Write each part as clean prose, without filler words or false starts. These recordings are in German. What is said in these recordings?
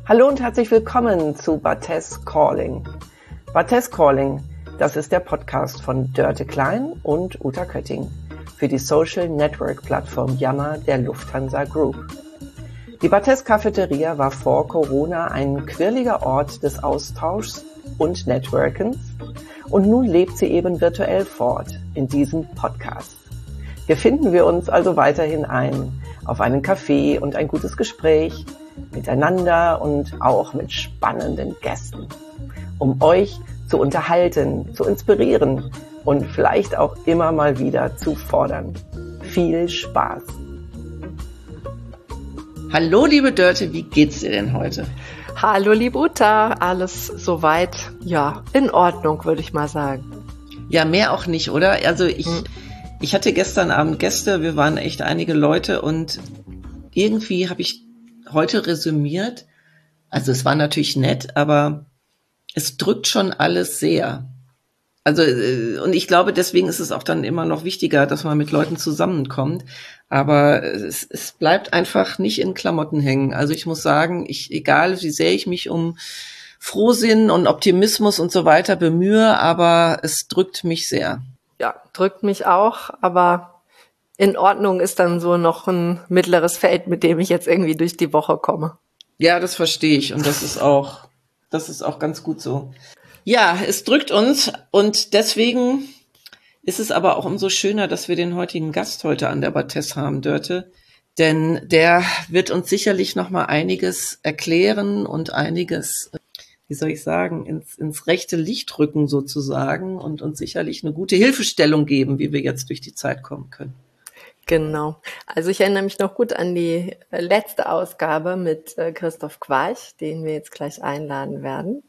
Hallo und herzlich willkommen zu Barthes Calling. Barthes Calling, das ist der Podcast von Dörte Klein und Uta Kötting für die Social Network Plattform Yammer der Lufthansa Group. Die Barthes Cafeteria war vor Corona ein quirliger Ort des Austauschs und Networkens und nun lebt sie eben virtuell fort in diesem Podcast. Hier finden wir uns also weiterhin ein auf einen Kaffee und ein gutes Gespräch miteinander und auch mit spannenden Gästen, um euch zu unterhalten, zu inspirieren und vielleicht auch immer mal wieder zu fordern. Viel Spaß! Hallo liebe Dörte, wie geht's dir denn heute? Hallo liebe Uta, alles soweit, ja, in Ordnung, würde ich mal sagen. Ja, mehr auch nicht, oder? Also ich hatte gestern Abend Gäste, wir waren echt einige Leute und irgendwie habe ich heute resümiert, also es war natürlich nett, aber es drückt schon alles sehr. Also, und ich glaube, deswegen ist es auch dann immer noch wichtiger, dass man mit Leuten zusammenkommt. Aber es bleibt einfach nicht in Klamotten hängen. Also ich muss sagen, egal wie sehr ich mich um Frohsinn und Optimismus und so weiter bemühe, aber es drückt mich sehr. Ja, drückt mich auch, aber in Ordnung ist dann so noch ein mittleres Feld, mit dem ich jetzt irgendwie durch die Woche komme. Ja, das verstehe ich und das ist auch ganz gut so. Ja, es drückt uns und deswegen ist es aber auch umso schöner, dass wir den heutigen Gast heute an der Barthes haben, Dörte, denn der wird uns sicherlich noch mal einiges erklären und einiges, wie soll ich sagen, ins rechte Licht rücken sozusagen und uns sicherlich eine gute Hilfestellung geben, wie wir jetzt durch die Zeit kommen können. Genau. Also ich erinnere mich noch gut an die letzte Ausgabe mit Christoph Quarch, den wir jetzt gleich einladen werden.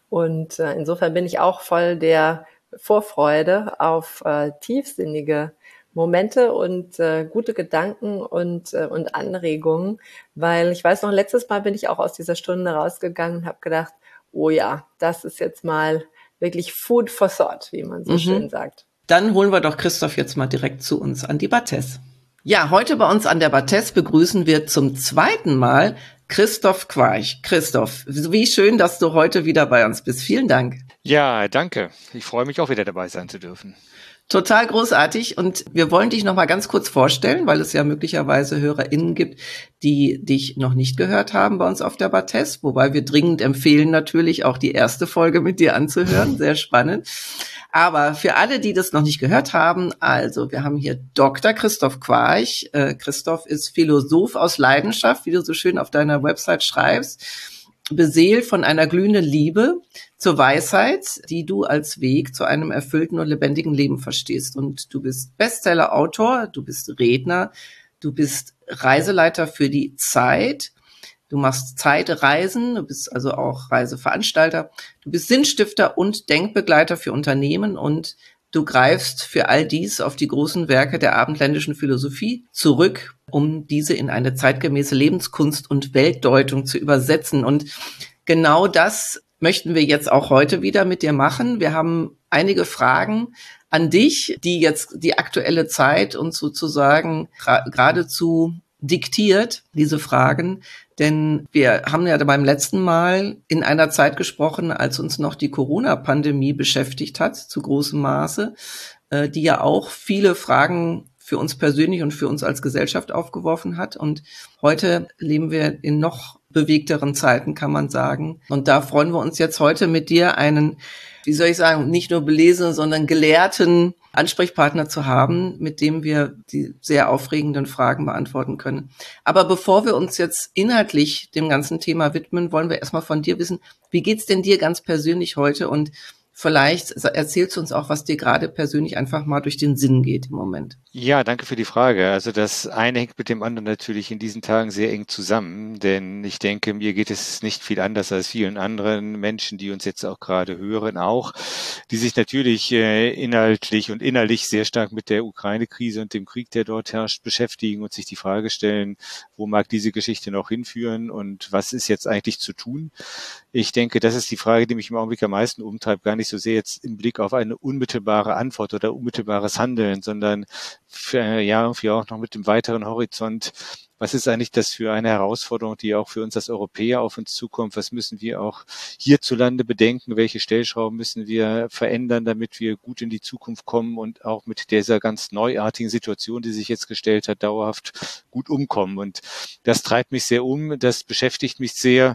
Und insofern bin ich auch voll der Vorfreude auf tiefsinnige Momente und gute Gedanken und Anregungen, weil ich weiß noch, letztes Mal bin ich auch aus dieser Stunde rausgegangen und habe gedacht, oh ja, das ist jetzt mal wirklich Food for Thought, wie man so schön sagt. Dann holen wir doch Christoph jetzt mal direkt zu uns an die Barthes. Ja, heute bei uns an der Barthes begrüßen wir zum zweiten Mal Christoph Quarch. Christoph, wie schön, dass du heute wieder bei uns bist. Vielen Dank. Ja, danke. Ich freue mich auch wieder dabei sein zu dürfen. Total großartig und wir wollen dich noch mal ganz kurz vorstellen, weil es ja möglicherweise HörerInnen gibt, die dich noch nicht gehört haben bei uns auf der Barthes, wobei wir dringend empfehlen natürlich auch die erste Folge mit dir anzuhören, sehr spannend. Aber für alle, die das noch nicht gehört haben, also wir haben hier Dr. Christoph Quarch. Christoph ist Philosoph aus Leidenschaft, wie du so schön auf deiner Website schreibst, beseelt von einer glühenden Liebe zur Weisheit, die du als Weg zu einem erfüllten und lebendigen Leben verstehst. Und du bist Bestseller-Autor, du bist Redner, du bist Reiseleiter für die Zeit, du machst Zeitreisen, du bist also auch Reiseveranstalter, du bist Sinnstifter und Denkbegleiter für Unternehmen und du greifst für all dies auf die großen Werke der abendländischen Philosophie zurück, um diese in eine zeitgemäße Lebenskunst und Weltdeutung zu übersetzen. Und genau das möchten wir jetzt auch heute wieder mit dir machen. Wir haben einige Fragen an dich, die jetzt die aktuelle Zeit uns sozusagen geradezu diktiert, diese Fragen. Denn wir haben ja beim letzten Mal in einer Zeit gesprochen, als uns noch die Corona-Pandemie beschäftigt hat, zu großem Maße, die ja auch viele Fragen für uns persönlich und für uns als Gesellschaft aufgeworfen hat. Und heute leben wir in noch bewegteren Zeiten, kann man sagen. Und da freuen wir uns jetzt heute mit dir einen, wie soll ich sagen, nicht nur belesenen, sondern gelehrten Ansprechpartner zu haben, mit dem wir die sehr aufregenden Fragen beantworten können. Aber bevor wir uns jetzt inhaltlich dem ganzen Thema widmen, wollen wir erstmal von dir wissen, wie geht's denn dir ganz persönlich heute? Und vielleicht erzählst du uns auch, was dir gerade persönlich einfach mal durch den Sinn geht im Moment. Ja, danke für die Frage. Also das eine hängt mit dem anderen natürlich in diesen Tagen sehr eng zusammen, denn ich denke, mir geht es nicht viel anders als vielen anderen Menschen, die uns jetzt auch gerade hören, auch, die sich natürlich inhaltlich und innerlich sehr stark mit der Ukraine-Krise und dem Krieg, der dort herrscht, beschäftigen und sich die Frage stellen, wo mag diese Geschichte noch hinführen und was ist jetzt eigentlich zu tun? Ich denke, das ist die Frage, die mich im Augenblick am meisten umtreibt, gar nicht so sehr jetzt im Blick auf eine unmittelbare Antwort oder unmittelbares Handeln, sondern für irgendwie auch noch mit dem weiteren Horizont. Was ist eigentlich das für eine Herausforderung, die auch für uns als Europäer auf uns zukommt? Was müssen wir auch hierzulande bedenken? Welche Stellschrauben müssen wir verändern, damit wir gut in die Zukunft kommen und auch mit dieser ganz neuartigen Situation, die sich jetzt gestellt hat, dauerhaft gut umkommen? Und das treibt mich sehr um, das beschäftigt mich sehr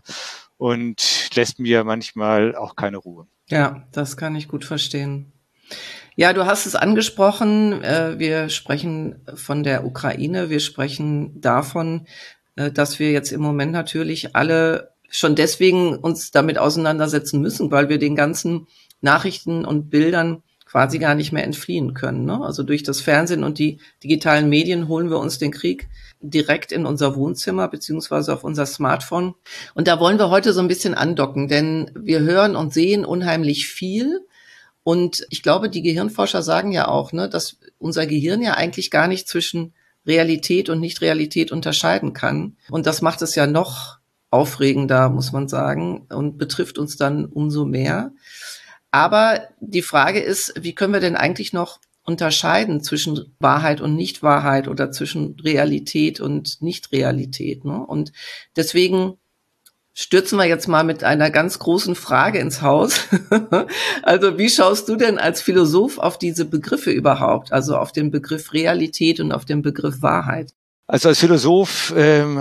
und lässt mir manchmal auch keine Ruhe. Ja, das kann ich gut verstehen. Ja, du hast es angesprochen. Wir sprechen von der Ukraine. Wir sprechen davon, dass wir jetzt im Moment natürlich alle schon deswegen uns damit auseinandersetzen müssen, weil wir den ganzen Nachrichten und Bildern quasi gar nicht mehr entfliehen können, ne? Also durch das Fernsehen und die digitalen Medien holen wir uns den Krieg direkt in unser Wohnzimmer beziehungsweise auf unser Smartphone. Und da wollen wir heute so ein bisschen andocken, denn wir hören und sehen unheimlich viel. Und ich glaube, die Gehirnforscher sagen ja auch, ne, dass unser Gehirn ja eigentlich gar nicht zwischen Realität und Nicht-Realität unterscheiden kann. Und das macht es ja noch aufregender, muss man sagen, und betrifft uns dann umso mehr. Aber die Frage ist, wie können wir denn eigentlich noch unterscheiden zwischen Wahrheit und Nicht-Wahrheit oder zwischen Realität und Nicht-Realität, ne? Und deswegen stürzen wir jetzt mal mit einer ganz großen Frage ins Haus. Also wie schaust du denn als Philosoph auf diese Begriffe überhaupt? Also auf den Begriff Realität und auf den Begriff Wahrheit? Also als Philosoph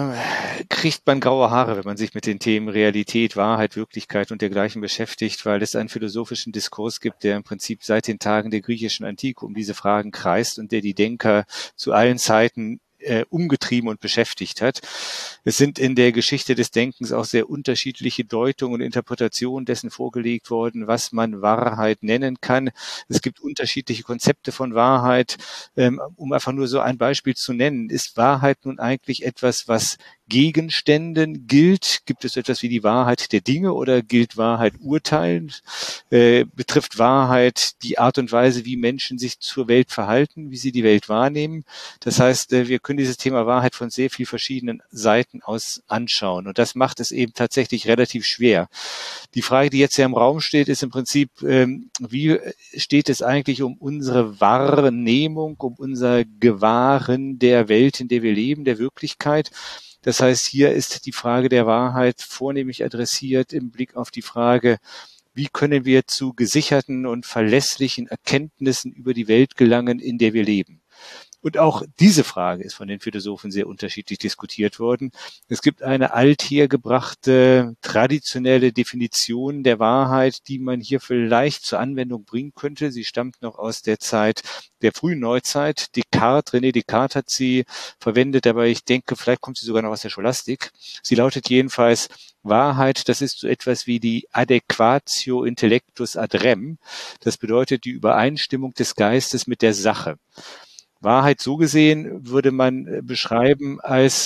kriegt man graue Haare, wenn man sich mit den Themen Realität, Wahrheit, Wirklichkeit und dergleichen beschäftigt, weil es einen philosophischen Diskurs gibt, der im Prinzip seit den Tagen der griechischen Antike um diese Fragen kreist und der die Denker zu allen Zeiten umgetrieben und beschäftigt hat. Es sind in der Geschichte des Denkens auch sehr unterschiedliche Deutungen und Interpretationen dessen vorgelegt worden, was man Wahrheit nennen kann. Es gibt unterschiedliche Konzepte von Wahrheit. Um einfach nur so ein Beispiel zu nennen, ist Wahrheit nun eigentlich etwas, was Gegenständen gilt? Gibt es etwas wie die Wahrheit der Dinge oder gilt Wahrheit Urteilen? Betrifft Wahrheit die Art und Weise, wie Menschen sich zur Welt verhalten, wie sie die Welt wahrnehmen? Das heißt, wir können dieses Thema Wahrheit von sehr vielen verschiedenen Seiten aus anschauen. Und das macht es eben tatsächlich relativ schwer. Die Frage, die jetzt ja im Raum steht, ist im Prinzip, wie steht es eigentlich um unsere Wahrnehmung, um unser Gewahren der Welt, in der wir leben, der Wirklichkeit? Das heißt, hier ist die Frage der Wahrheit vornehmlich adressiert im Blick auf die Frage, wie können wir zu gesicherten und verlässlichen Erkenntnissen über die Welt gelangen, in der wir leben? Und auch diese Frage ist von den Philosophen sehr unterschiedlich diskutiert worden. Es gibt eine althergebrachte, traditionelle Definition der Wahrheit, die man hier vielleicht zur Anwendung bringen könnte. Sie stammt noch aus der Zeit der frühen Neuzeit. René Descartes hat sie verwendet, aber ich denke, vielleicht kommt sie sogar noch aus der Scholastik. Sie lautet jedenfalls, Wahrheit, das ist so etwas wie die Adequatio intellectus ad rem. Das bedeutet die Übereinstimmung des Geistes mit der Sache. Wahrheit so gesehen würde man beschreiben als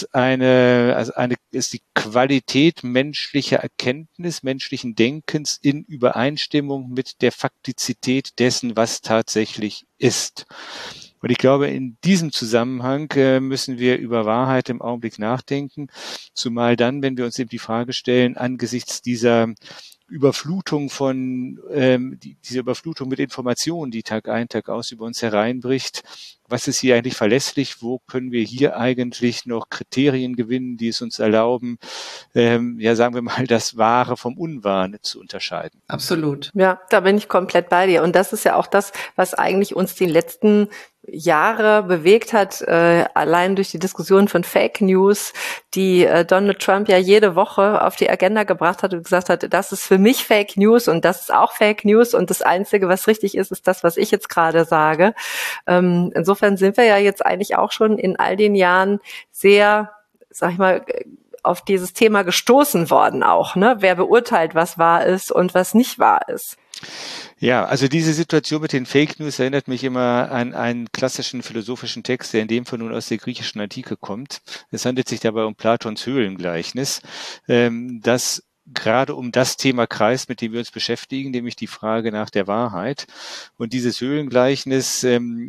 ist die Qualität menschlicher Erkenntnis, menschlichen Denkens in Übereinstimmung mit der Faktizität dessen, was tatsächlich ist. Und ich glaube, in diesem Zusammenhang müssen wir über Wahrheit im Augenblick nachdenken, zumal dann, wenn wir uns eben die Frage stellen, angesichts dieser Überflutung diese Überflutung mit Informationen, die Tag ein, Tag aus über uns hereinbricht. Was ist hier eigentlich verlässlich? Wo können wir hier eigentlich noch Kriterien gewinnen, die es uns erlauben, sagen wir mal, das Wahre vom Unwahren zu unterscheiden? Absolut. Ja, da bin ich komplett bei dir. Und das ist ja auch das, was eigentlich uns die letzten Jahre bewegt hat, allein durch die Diskussion von Fake News, die Donald Trump ja jede Woche auf die Agenda gebracht hat und gesagt hat, das ist für mich Fake News und das ist auch Fake News und das Einzige, was richtig ist, ist das, was ich jetzt gerade sage. Insofern sind wir ja jetzt eigentlich auch schon in all den Jahren sehr, sag ich mal, auf dieses Thema gestoßen worden auch, ne? Wer beurteilt, was wahr ist und was nicht wahr ist? Ja, also diese Situation mit den Fake News erinnert mich immer an einen klassischen philosophischen Text, der in dem Fall nun aus der griechischen Antike kommt. Es handelt sich dabei um Platons Höhlengleichnis, das gerade um das Thema kreist, mit dem wir uns beschäftigen, nämlich die Frage nach der Wahrheit. Und dieses Höhlengleichnis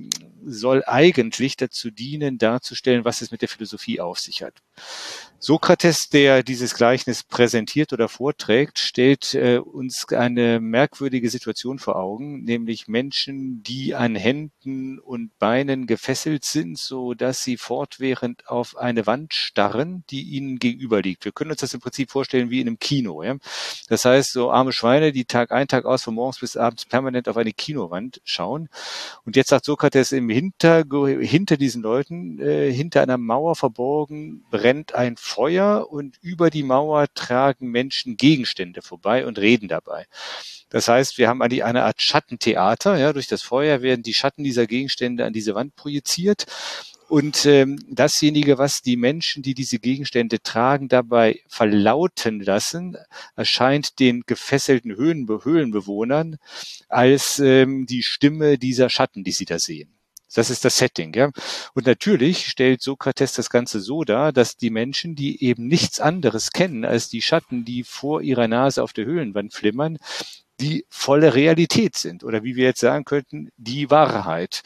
soll eigentlich dazu dienen, darzustellen, was es mit der Philosophie auf sich hat. Sokrates, der dieses Gleichnis präsentiert oder vorträgt, stellt uns eine merkwürdige Situation vor Augen, nämlich Menschen, die an Händen und Beinen gefesselt sind, so dass sie fortwährend auf eine Wand starren, die ihnen gegenüber liegt. Wir können uns das im Prinzip vorstellen wie in einem Kino. Ja? Das heißt, so arme Schweine, die Tag ein, Tag aus, von morgens bis abends permanent auf eine Kinowand schauen. Und jetzt sagt Sokrates, hinter diesen Leuten, hinter einer Mauer verborgen, brennt ein Feuer und über die Mauer tragen Menschen Gegenstände vorbei und reden dabei. Das heißt, wir haben eine Art Schattentheater. Ja, durch das Feuer werden die Schatten dieser Gegenstände an diese Wand projiziert. Und dasjenige, was die Menschen, die diese Gegenstände tragen, dabei verlauten lassen, erscheint den gefesselten Höhlenbewohnern als die Stimme dieser Schatten, die sie da sehen. Das ist das Setting, ja. Und natürlich stellt Sokrates das Ganze so dar, dass die Menschen, die eben nichts anderes kennen als die Schatten, die vor ihrer Nase auf der Höhlenwand flimmern, die volle Realität sind. Oder wie wir jetzt sagen könnten, die Wahrheit.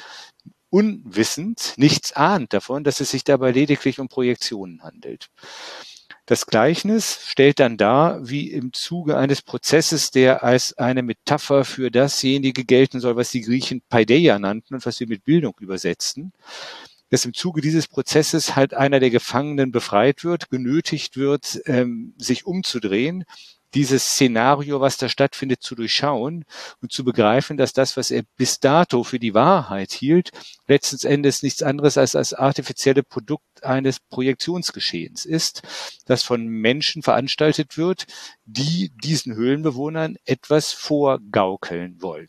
Unwissend, nichts ahnt davon, dass es sich dabei lediglich um Projektionen handelt. Das Gleichnis stellt dann dar, wie im Zuge eines Prozesses, der als eine Metapher für dasjenige gelten soll, was die Griechen Paideia nannten und was wir mit Bildung übersetzten, dass im Zuge dieses Prozesses halt einer der Gefangenen befreit wird, genötigt wird, sich umzudrehen, dieses Szenario, was da stattfindet, zu durchschauen und zu begreifen, dass das, was er bis dato für die Wahrheit hielt, letzten Endes nichts anderes als das artifizielle Produkt eines Projektionsgeschehens ist, das von Menschen veranstaltet wird, die diesen Höhlenbewohnern etwas vorgaukeln wollen.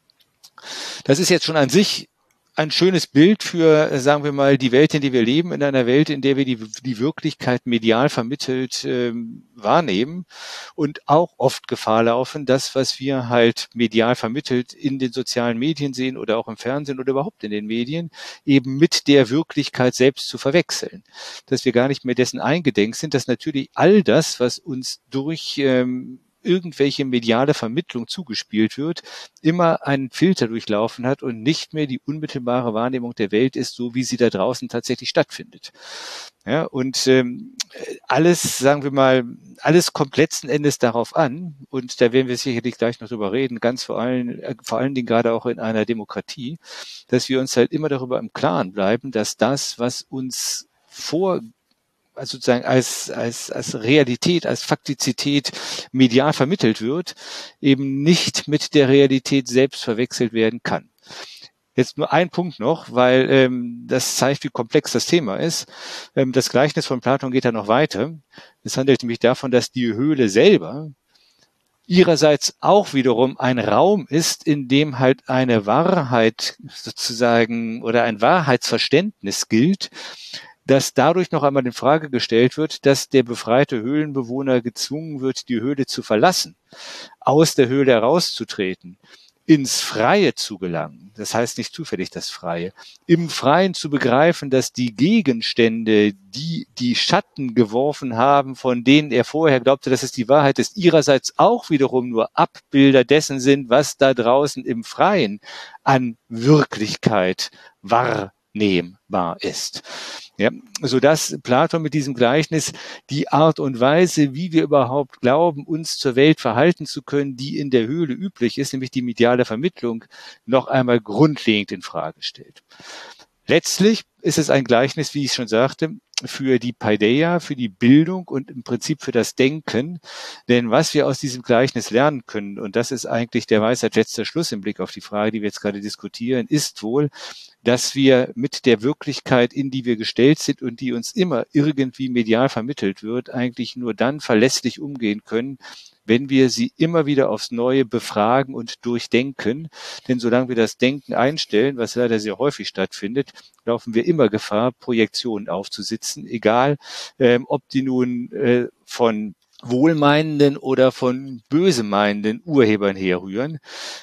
Das ist jetzt schon an sich ein schönes Bild für, sagen wir mal, die Welt, in der wir leben, in einer Welt, in der wir die Wirklichkeit medial vermittelt wahrnehmen und auch oft Gefahr laufen, das, was wir halt medial vermittelt in den sozialen Medien sehen oder auch im Fernsehen oder überhaupt in den Medien, eben mit der Wirklichkeit selbst zu verwechseln. Dass wir gar nicht mehr dessen eingedenk sind, dass natürlich all das, was uns durch irgendwelche mediale Vermittlung zugespielt wird, immer einen Filter durchlaufen hat und nicht mehr die unmittelbare Wahrnehmung der Welt ist, so wie sie da draußen tatsächlich stattfindet. Ja, und alles, sagen wir mal, alles kommt letzten Endes darauf an, und da werden wir sicherlich gleich noch drüber reden, ganz vor allen Dingen gerade auch in einer Demokratie, dass wir uns halt immer darüber im Klaren bleiben, dass das, was uns also sozusagen als Realität, als Faktizität medial vermittelt wird, eben nicht mit der Realität selbst verwechselt werden kann. Jetzt nur ein Punkt noch, weil das zeigt, wie komplex das Thema ist. Das Gleichnis von Platon geht da noch weiter. Es handelt nämlich davon, dass die Höhle selber ihrerseits auch wiederum ein Raum ist, in dem halt eine Wahrheit sozusagen oder ein Wahrheitsverständnis gilt, dass dadurch noch einmal in Frage gestellt wird, dass der befreite Höhlenbewohner gezwungen wird, die Höhle zu verlassen, aus der Höhle herauszutreten, ins Freie zu gelangen. Das heißt nicht zufällig das Freie. Im Freien zu begreifen, dass die Gegenstände, die die Schatten geworfen haben, von denen er vorher glaubte, dass es die Wahrheit ist, ihrerseits auch wiederum nur Abbilder dessen sind, was da draußen im Freien an Wirklichkeit wahrnehmbar ist. Ja, sodass Platon mit diesem Gleichnis die Art und Weise, wie wir überhaupt glauben, uns zur Welt verhalten zu können, die in der Höhle üblich ist, nämlich die mediale Vermittlung, noch einmal grundlegend in Frage stellt. Letztlich ist es ein Gleichnis, wie ich schon sagte, für die Paideia, für die Bildung und im Prinzip für das Denken. Denn was wir aus diesem Gleichnis lernen können, und das ist eigentlich der Weisheit letzter Schluss im Blick auf die Frage, die wir jetzt gerade diskutieren, ist wohl, dass wir mit der Wirklichkeit, in die wir gestellt sind und die uns immer irgendwie medial vermittelt wird, eigentlich nur dann verlässlich umgehen können, wenn wir sie immer wieder aufs Neue befragen und durchdenken. Denn solange wir das Denken einstellen, was leider sehr häufig stattfindet, laufen wir immer Gefahr, Projektionen aufzusitzen, egal ob die nun von wohlmeinenden oder von böse meinenden Urhebern herrühren.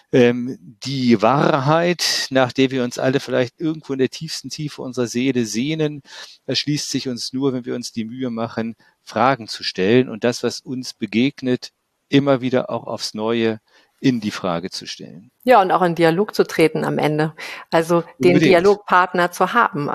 Die Wahrheit, nach der wir uns alle vielleicht irgendwo in der tiefsten Tiefe unserer Seele sehnen, erschließt sich uns nur, wenn wir uns die Mühe machen, Fragen zu stellen und das, was uns begegnet, immer wieder auch aufs Neue in die Frage zu stellen. Ja, und auch in Dialog zu treten am Ende. Also den Unbedingt. Dialogpartner zu haben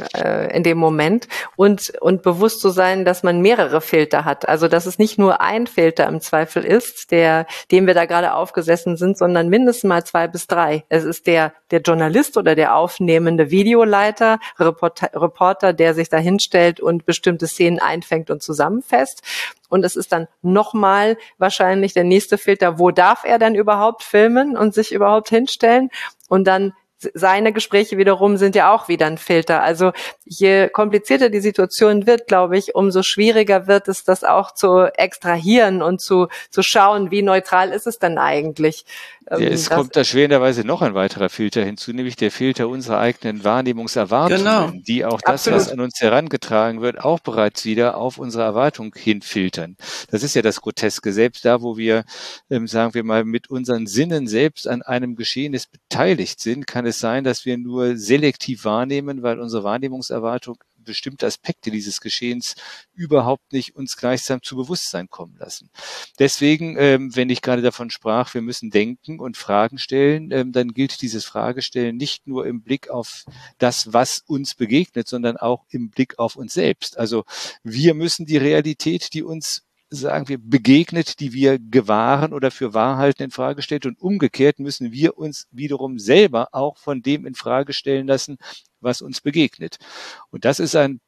in dem Moment und bewusst zu sein, dass man mehrere Filter hat. Also dass es nicht nur ein Filter im Zweifel ist, dem wir da gerade aufgesessen sind, sondern mindestens mal 2 bis 3. Es ist der Journalist oder der aufnehmende Videoleiter, Reporter, der sich da hinstellt und bestimmte Szenen einfängt und zusammenfasst. Und es ist dann nochmal wahrscheinlich der nächste Filter, wo darf er denn überhaupt filmen und sich überhaupt hinstellen? Und dann seine Gespräche wiederum sind ja auch wieder ein Filter. Also je komplizierter die Situation wird, glaube ich, umso schwieriger wird es, das auch zu extrahieren und zu schauen, wie neutral ist es denn eigentlich. Es kommt da schwerenderweise noch ein weiterer Filter hinzu, nämlich der Filter unserer eigenen Wahrnehmungserwartungen, die auch das, was an uns herangetragen wird, auch bereits wieder auf unsere Erwartung hinfiltern. Das ist ja das Groteske. Selbst da, wo wir, sagen wir mal, mit unseren Sinnen selbst an einem Geschehnis beteiligt sind, kann es sein, dass wir nur selektiv wahrnehmen, weil unsere Wahrnehmungserwartung bestimmte Aspekte dieses Geschehens überhaupt nicht uns gleichsam zu Bewusstsein kommen lassen. Deswegen, wenn ich gerade davon sprach, wir müssen denken und Fragen stellen, dann gilt dieses Fragestellen nicht nur im Blick auf das, was uns begegnet, sondern auch im Blick auf uns selbst. Also wir müssen die Realität, die uns sagen wir, begegnet, die wir gewahren oder für wahr halten, in Frage stellt. Und umgekehrt müssen wir uns wiederum selber auch von dem in Frage stellen lassen, was uns begegnet. Und das ist ein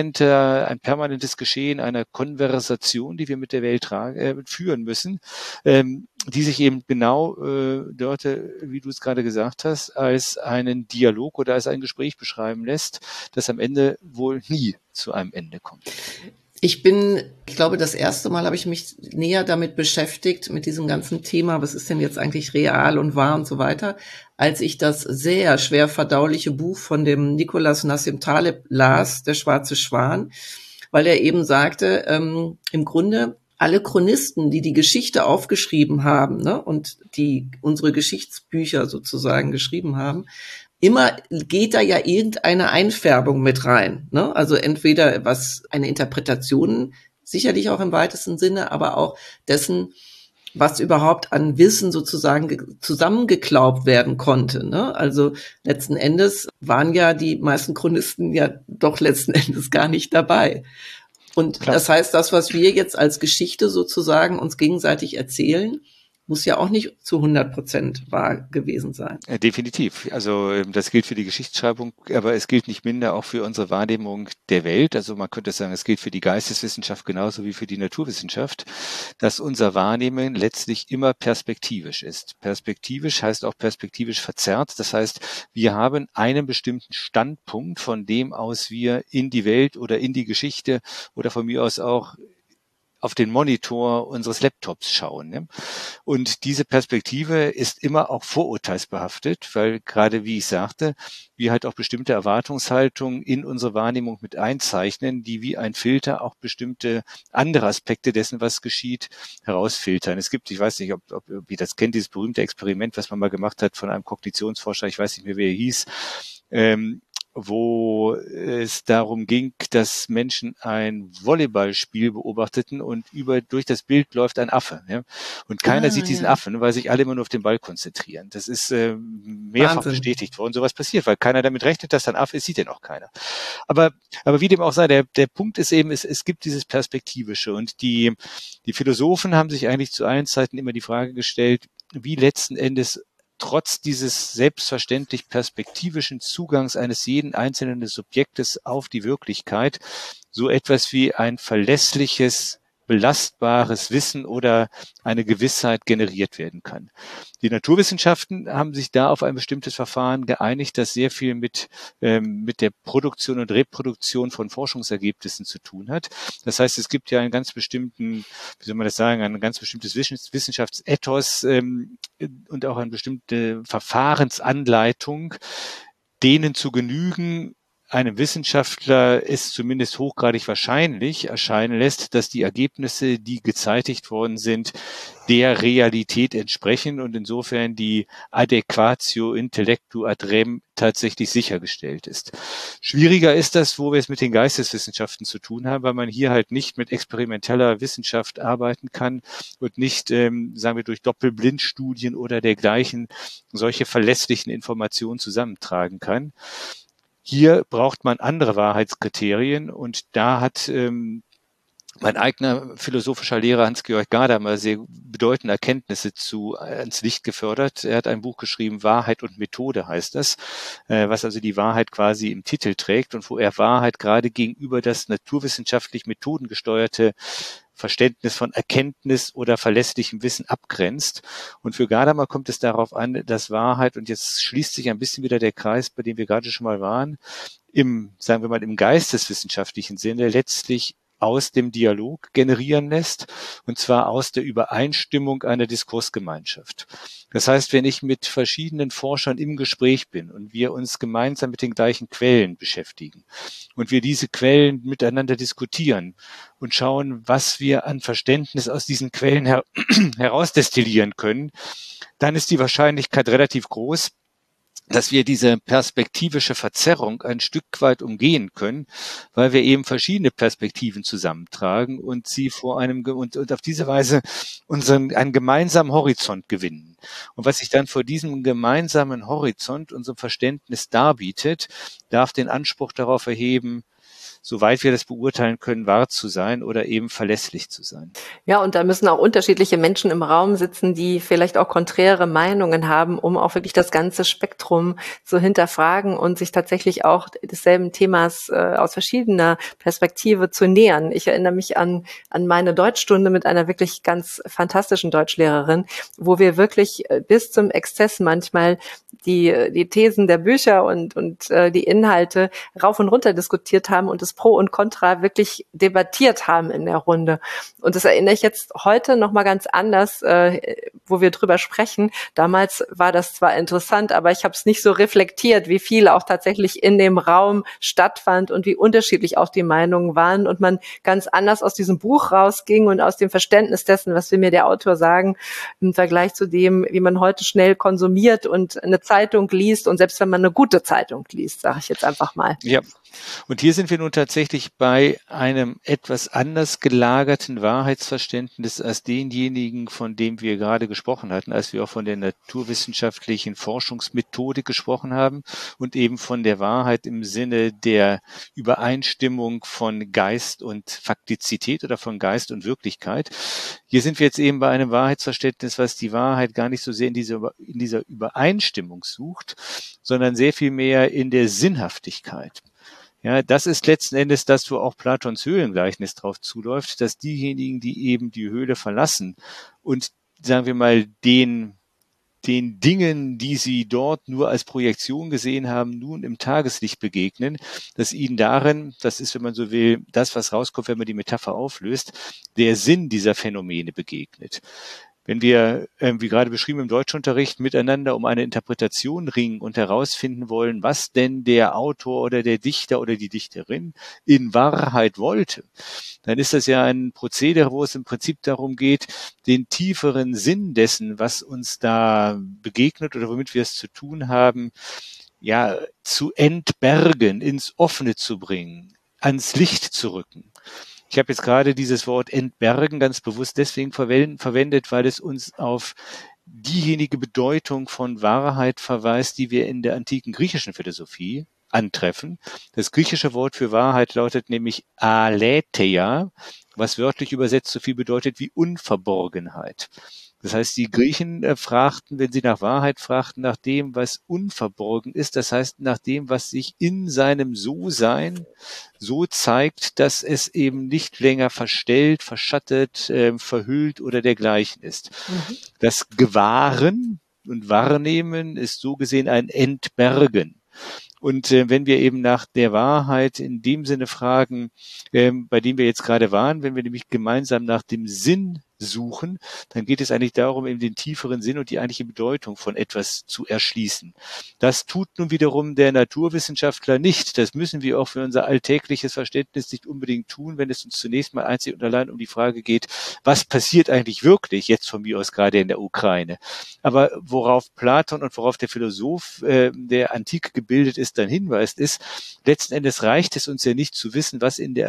permanentes Geschehen einer Konversation, die wir mit der Welt führen müssen, die sich eben genau dort, wie du es gerade gesagt hast, als einen Dialog oder als ein Gespräch beschreiben lässt, das am Ende wohl nie zu einem Ende kommt. Ich glaube, das erste Mal habe ich mich näher damit beschäftigt, mit diesem ganzen Thema, was ist denn jetzt eigentlich real und wahr und so weiter, als ich das sehr schwer verdauliche Buch von dem Nicolas Nassim Taleb las, Der schwarze Schwan, weil er eben sagte, im Grunde alle Chronisten, die Geschichte aufgeschrieben haben, ne, und die unsere Geschichtsbücher sozusagen geschrieben haben, immer geht da ja irgendeine Einfärbung mit rein, ne? Also entweder was eine Interpretation, sicherlich auch im weitesten Sinne, aber auch dessen, was überhaupt an Wissen sozusagen zusammengeklaubt werden konnte, ne? Also letzten Endes waren ja die meisten Chronisten ja doch letzten Endes gar nicht dabei. Und Klar. Das heißt, das, was wir jetzt als Geschichte sozusagen uns gegenseitig erzählen, muss ja auch nicht zu 100% wahr gewesen sein. Definitiv. Also das gilt für die Geschichtsschreibung, aber es gilt nicht minder auch für unsere Wahrnehmung der Welt. Also man könnte sagen, es gilt für die Geisteswissenschaft genauso wie für die Naturwissenschaft, dass unser Wahrnehmen letztlich immer perspektivisch ist. Perspektivisch heißt auch perspektivisch verzerrt. Das heißt, wir haben einen bestimmten Standpunkt, von dem aus wir in die Welt oder in die Geschichte oder von mir aus auch auf den Monitor unseres Laptops schauen. Ne? Und diese Perspektive ist immer auch vorurteilsbehaftet, weil gerade wie ich sagte, wir halt auch bestimmte Erwartungshaltungen in unsere Wahrnehmung mit einzeichnen, die wie ein Filter auch bestimmte andere Aspekte dessen, was geschieht, herausfiltern. Es gibt, ich weiß nicht, ob ihr das kennt, dieses berühmte Experiment, was man mal gemacht hat von einem Kognitionsforscher, ich weiß nicht mehr, wer er hieß, wo es darum ging, dass Menschen ein Volleyballspiel beobachteten und durch das Bild läuft ein Affe. Ja? Und keiner sieht diesen Affen, weil sich alle immer nur auf den Ball konzentrieren. Das ist mehrfach Wahnsinn. Bestätigt worden. Sowas passiert, weil keiner damit rechnet, dass ein Affe ist, sieht den auch keiner. Aber wie dem auch sei, der Punkt ist eben, es gibt dieses Perspektivische und die Philosophen haben sich eigentlich zu allen Zeiten immer die Frage gestellt, wie letzten Endes trotz dieses selbstverständlich perspektivischen Zugangs eines jeden einzelnen Subjektes auf die Wirklichkeit so etwas wie ein verlässliches, belastbares Wissen oder eine Gewissheit generiert werden kann. Die Naturwissenschaften haben sich da auf ein bestimmtes Verfahren geeinigt, das sehr viel mit der Produktion und Reproduktion von Forschungsergebnissen zu tun hat. Das heißt, es gibt ja einen ganz bestimmten, wie soll man das sagen, ein ganz bestimmtes Wissenschaftsethos und auch eine bestimmte Verfahrensanleitung, denen zu genügen, einem Wissenschaftler es zumindest hochgradig wahrscheinlich erscheinen lässt, dass die Ergebnisse, die gezeitigt worden sind, der Realität entsprechen und insofern die Adequatio intellectu ad rem tatsächlich sichergestellt ist. Schwieriger ist das, wo wir es mit den Geisteswissenschaften zu tun haben, weil man hier halt nicht mit experimenteller Wissenschaft arbeiten kann und nicht, sagen wir, durch Doppelblindstudien oder dergleichen solche verlässlichen Informationen zusammentragen kann. Hier braucht man andere Wahrheitskriterien und da hat mein eigener philosophischer Lehrer Hans-Georg Gadamer sehr bedeutende Erkenntnisse ans Licht gefördert. Er hat ein Buch geschrieben, Wahrheit und Methode heißt das, was also die Wahrheit quasi im Titel trägt und wo er Wahrheit gerade gegenüber das naturwissenschaftlich methodengesteuerte Verständnis von Erkenntnis oder verlässlichem Wissen abgrenzt. Und für Gadamer kommt es darauf an, dass Wahrheit, und jetzt schließt sich ein bisschen wieder der Kreis, bei dem wir gerade schon mal waren, sagen wir mal, im geisteswissenschaftlichen Sinne letztlich aus dem Dialog generieren lässt, und zwar aus der Übereinstimmung einer Diskursgemeinschaft. Das heißt, wenn ich mit verschiedenen Forschern im Gespräch bin und wir uns gemeinsam mit den gleichen Quellen beschäftigen und wir diese Quellen miteinander diskutieren und schauen, was wir an Verständnis aus diesen Quellen herausdestillieren können, dann ist die Wahrscheinlichkeit relativ groß, dass wir diese perspektivische Verzerrung ein Stück weit umgehen können, weil wir eben verschiedene Perspektiven zusammentragen und sie und auf diese Weise einen gemeinsamen Horizont gewinnen. Und was sich dann vor diesem gemeinsamen Horizont, unserem Verständnis darbietet, darf den Anspruch darauf erheben, soweit wir das beurteilen können, wahr zu sein oder eben verlässlich zu sein. Ja, und da müssen auch unterschiedliche Menschen im Raum sitzen, die vielleicht auch konträre Meinungen haben, um auch wirklich das ganze Spektrum zu hinterfragen und sich tatsächlich auch desselben Themas aus verschiedener Perspektive zu nähern. Ich erinnere mich an meine Deutschstunde mit einer wirklich ganz fantastischen Deutschlehrerin, wo wir wirklich bis zum Exzess manchmal die Thesen der Bücher und die Inhalte rauf und runter diskutiert haben und das Pro und Contra wirklich debattiert haben in der Runde. Und das erinnere ich jetzt heute nochmal ganz anders, wo wir drüber sprechen. Damals war das zwar interessant, aber ich habe es nicht so reflektiert, wie viel auch tatsächlich in dem Raum stattfand und wie unterschiedlich auch die Meinungen waren und man ganz anders aus diesem Buch rausging und aus dem Verständnis dessen, was will mir der Autor sagen, im Vergleich zu dem, wie man heute schnell konsumiert und eine Zeitung liest und selbst wenn man eine gute Zeitung liest, sage ich jetzt einfach mal. Ja. Und hier sind wir nun tatsächlich bei einem etwas anders gelagerten Wahrheitsverständnis als denjenigen, von dem wir gerade gesprochen hatten, als wir auch von der naturwissenschaftlichen Forschungsmethodik gesprochen haben und eben von der Wahrheit im Sinne der Übereinstimmung von Geist und Faktizität oder von Geist und Wirklichkeit. Hier sind wir jetzt eben bei einem Wahrheitsverständnis, was die Wahrheit gar nicht so sehr in dieser Übereinstimmung sucht, sondern sehr viel mehr in der Sinnhaftigkeit. Ja, das ist letzten Endes das, wo auch Platons Höhlengleichnis drauf zuläuft, dass diejenigen, die eben die Höhle verlassen und, sagen wir mal, den Dingen, die sie dort nur als Projektion gesehen haben, nun im Tageslicht begegnen, dass ihnen darin, das ist, wenn man so will, das, was rauskommt, wenn man die Metapher auflöst, der Sinn dieser Phänomene begegnet. Wenn wir, wie gerade beschrieben im Deutschunterricht, miteinander um eine Interpretation ringen und herausfinden wollen, was denn der Autor oder der Dichter oder die Dichterin in Wahrheit wollte, dann ist das ja ein Prozedere, wo es im Prinzip darum geht, den tieferen Sinn dessen, was uns da begegnet oder womit wir es zu tun haben, ja, zu entbergen, ins Offene zu bringen, ans Licht zu rücken. Ich habe jetzt gerade dieses Wort entbergen ganz bewusst deswegen verwendet, weil es uns auf diejenige Bedeutung von Wahrheit verweist, die wir in der antiken griechischen Philosophie antreffen. Das griechische Wort für Wahrheit lautet nämlich aletheia, was wörtlich übersetzt so viel bedeutet wie Unverborgenheit. Das heißt, die Griechen fragten, wenn sie nach Wahrheit fragten, nach dem, was unverborgen ist, das heißt nach dem, was sich in seinem So-Sein so zeigt, dass es eben nicht länger verstellt, verschattet, verhüllt oder dergleichen ist. Mhm. Das Gewahren und Wahrnehmen ist so gesehen ein Entbergen. Und wenn wir eben nach der Wahrheit in dem Sinne fragen, bei dem wir jetzt gerade waren, wenn wir nämlich gemeinsam nach dem Sinn suchen, dann geht es eigentlich darum, eben den tieferen Sinn und die eigentliche Bedeutung von etwas zu erschließen. Das tut nun wiederum der Naturwissenschaftler nicht. Das müssen wir auch für unser alltägliches Verständnis nicht unbedingt tun, wenn es uns zunächst mal einzig und allein um die Frage geht, was passiert eigentlich wirklich, jetzt von mir aus gerade in der Ukraine. Aber worauf Platon und worauf der Philosoph der Antike gebildet ist, dann hinweist, ist, letzten Endes reicht es uns ja nicht zu wissen, was in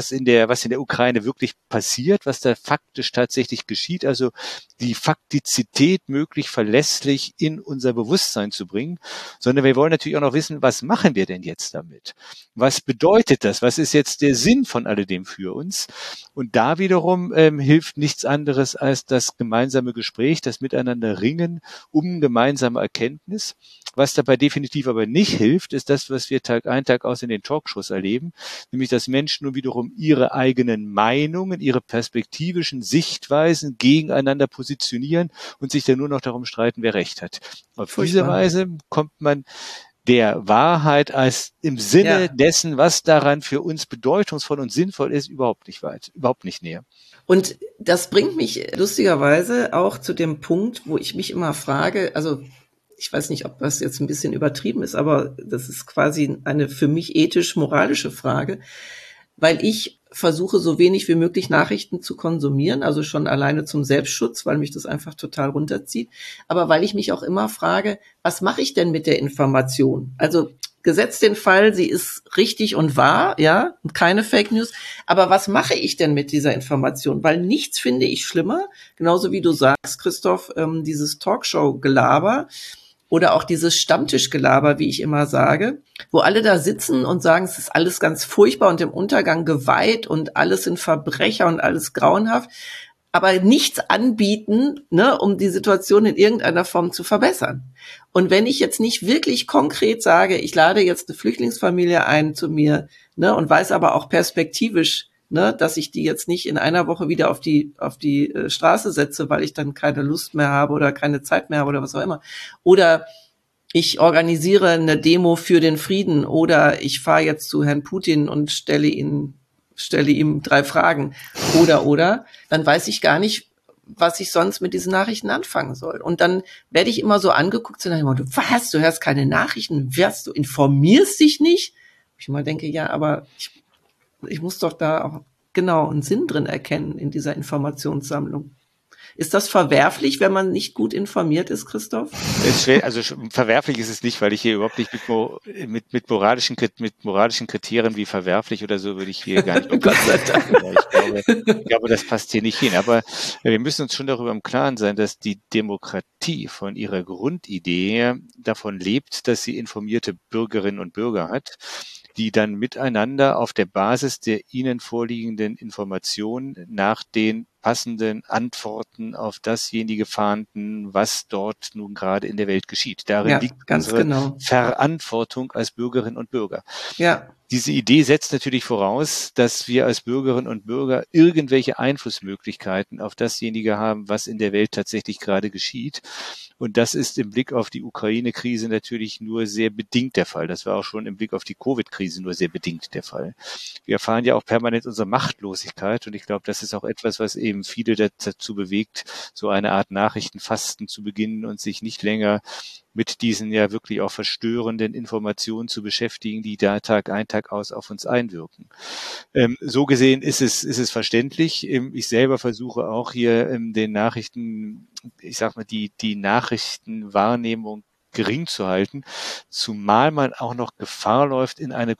der Ukraine wirklich passiert, was da faktisch tatsächlich geschieht, also die Faktizität möglich verlässlich in unser Bewusstsein zu bringen, sondern wir wollen natürlich auch noch wissen, was machen wir denn jetzt damit? Was bedeutet das? Was ist jetzt der Sinn von alledem für uns? Und da wiederum hilft nichts anderes als das gemeinsame Gespräch, das Miteinander ringen um gemeinsame Erkenntnis. Was dabei definitiv aber nicht hilft, ist das, was wir Tag ein, Tag aus in den Talkshows erleben, nämlich dass Menschen nun wiederum ihre eigenen Meinungen, ihre perspektivischen Sichtweisen gegeneinander positionieren und sich dann nur noch darum streiten, wer Recht hat. Auf diese Weise kommt man der Wahrheit als im Sinne dessen, was daran für uns bedeutungsvoll und sinnvoll ist, überhaupt nicht näher. Und das bringt mich lustigerweise auch zu dem Punkt, wo ich mich immer frage, also ich weiß nicht, ob das jetzt ein bisschen übertrieben ist, aber das ist quasi eine für mich ethisch-moralische Frage, weil ich versuche, so wenig wie möglich Nachrichten zu konsumieren, also schon alleine zum Selbstschutz, weil mich das einfach total runterzieht, aber weil ich mich auch immer frage, was mache ich denn mit der Information? Also gesetzt den Fall, sie ist richtig und wahr, ja, und keine Fake News, aber was mache ich denn mit dieser Information? Weil nichts finde ich schlimmer, genauso wie du sagst, Christoph, dieses Talkshow-Gelaber, oder auch dieses Stammtischgelaber, wie ich immer sage, wo alle da sitzen und sagen, es ist alles ganz furchtbar und im Untergang geweiht und alles sind Verbrecher und alles grauenhaft, aber nichts anbieten, ne, um die Situation in irgendeiner Form zu verbessern. Und wenn ich jetzt nicht wirklich konkret sage, ich lade jetzt eine Flüchtlingsfamilie ein zu mir, ne, und weiß aber auch perspektivisch, ne, dass ich die jetzt nicht in einer Woche wieder auf die Straße setze, weil ich dann keine Lust mehr habe oder keine Zeit mehr habe oder was auch immer. Oder ich organisiere eine Demo für den Frieden oder ich fahre jetzt zu Herrn Putin und stelle ihm 3 Fragen oder, dann weiß ich gar nicht, was ich sonst mit diesen Nachrichten anfangen soll. Und dann werde ich immer so angeguckt, so nach dem Motto, was, du hörst keine Nachrichten, du informierst dich nicht? Ich mal denke, ja, aber ich muss doch da auch genau einen Sinn drin erkennen in dieser Informationssammlung. Ist das verwerflich, wenn man nicht gut informiert ist, Christoph? Also verwerflich ist es nicht, weil ich hier überhaupt nicht mit moralischen Kriterien wie verwerflich oder so würde ich hier gar nicht. Gott sei Dank. Ich glaube, das passt hier nicht hin. Aber wir müssen uns schon darüber im Klaren sein, dass die Demokratie von ihrer Grundidee davon lebt, dass sie informierte Bürgerinnen und Bürger hat, die dann miteinander auf der Basis der ihnen vorliegenden Informationen nach den passenden Antworten auf dasjenige fahnden, was dort nun gerade in der Welt geschieht. Darin liegt unsere Verantwortung als Bürgerinnen und Bürger. Ja. Diese Idee setzt natürlich voraus, dass wir als Bürgerinnen und Bürger irgendwelche Einflussmöglichkeiten auf dasjenige haben, was in der Welt tatsächlich gerade geschieht. Und das ist im Blick auf die Ukraine-Krise natürlich nur sehr bedingt der Fall. Das war auch schon im Blick auf die Covid-Krise nur sehr bedingt der Fall. Wir erfahren ja auch permanent unsere Machtlosigkeit. Und ich glaube, das ist auch etwas, was eben viele dazu bewegt, so eine Art Nachrichtenfasten zu beginnen und sich nicht länger mit diesen ja wirklich auch verstörenden Informationen zu beschäftigen, die da Tag ein, Tag aus auf uns einwirken. So gesehen ist es verständlich. Ich selber versuche auch hier den Nachrichten, ich sag mal, die Nachrichtenwahrnehmung gering zu halten, zumal man auch noch Gefahr läuft, in eine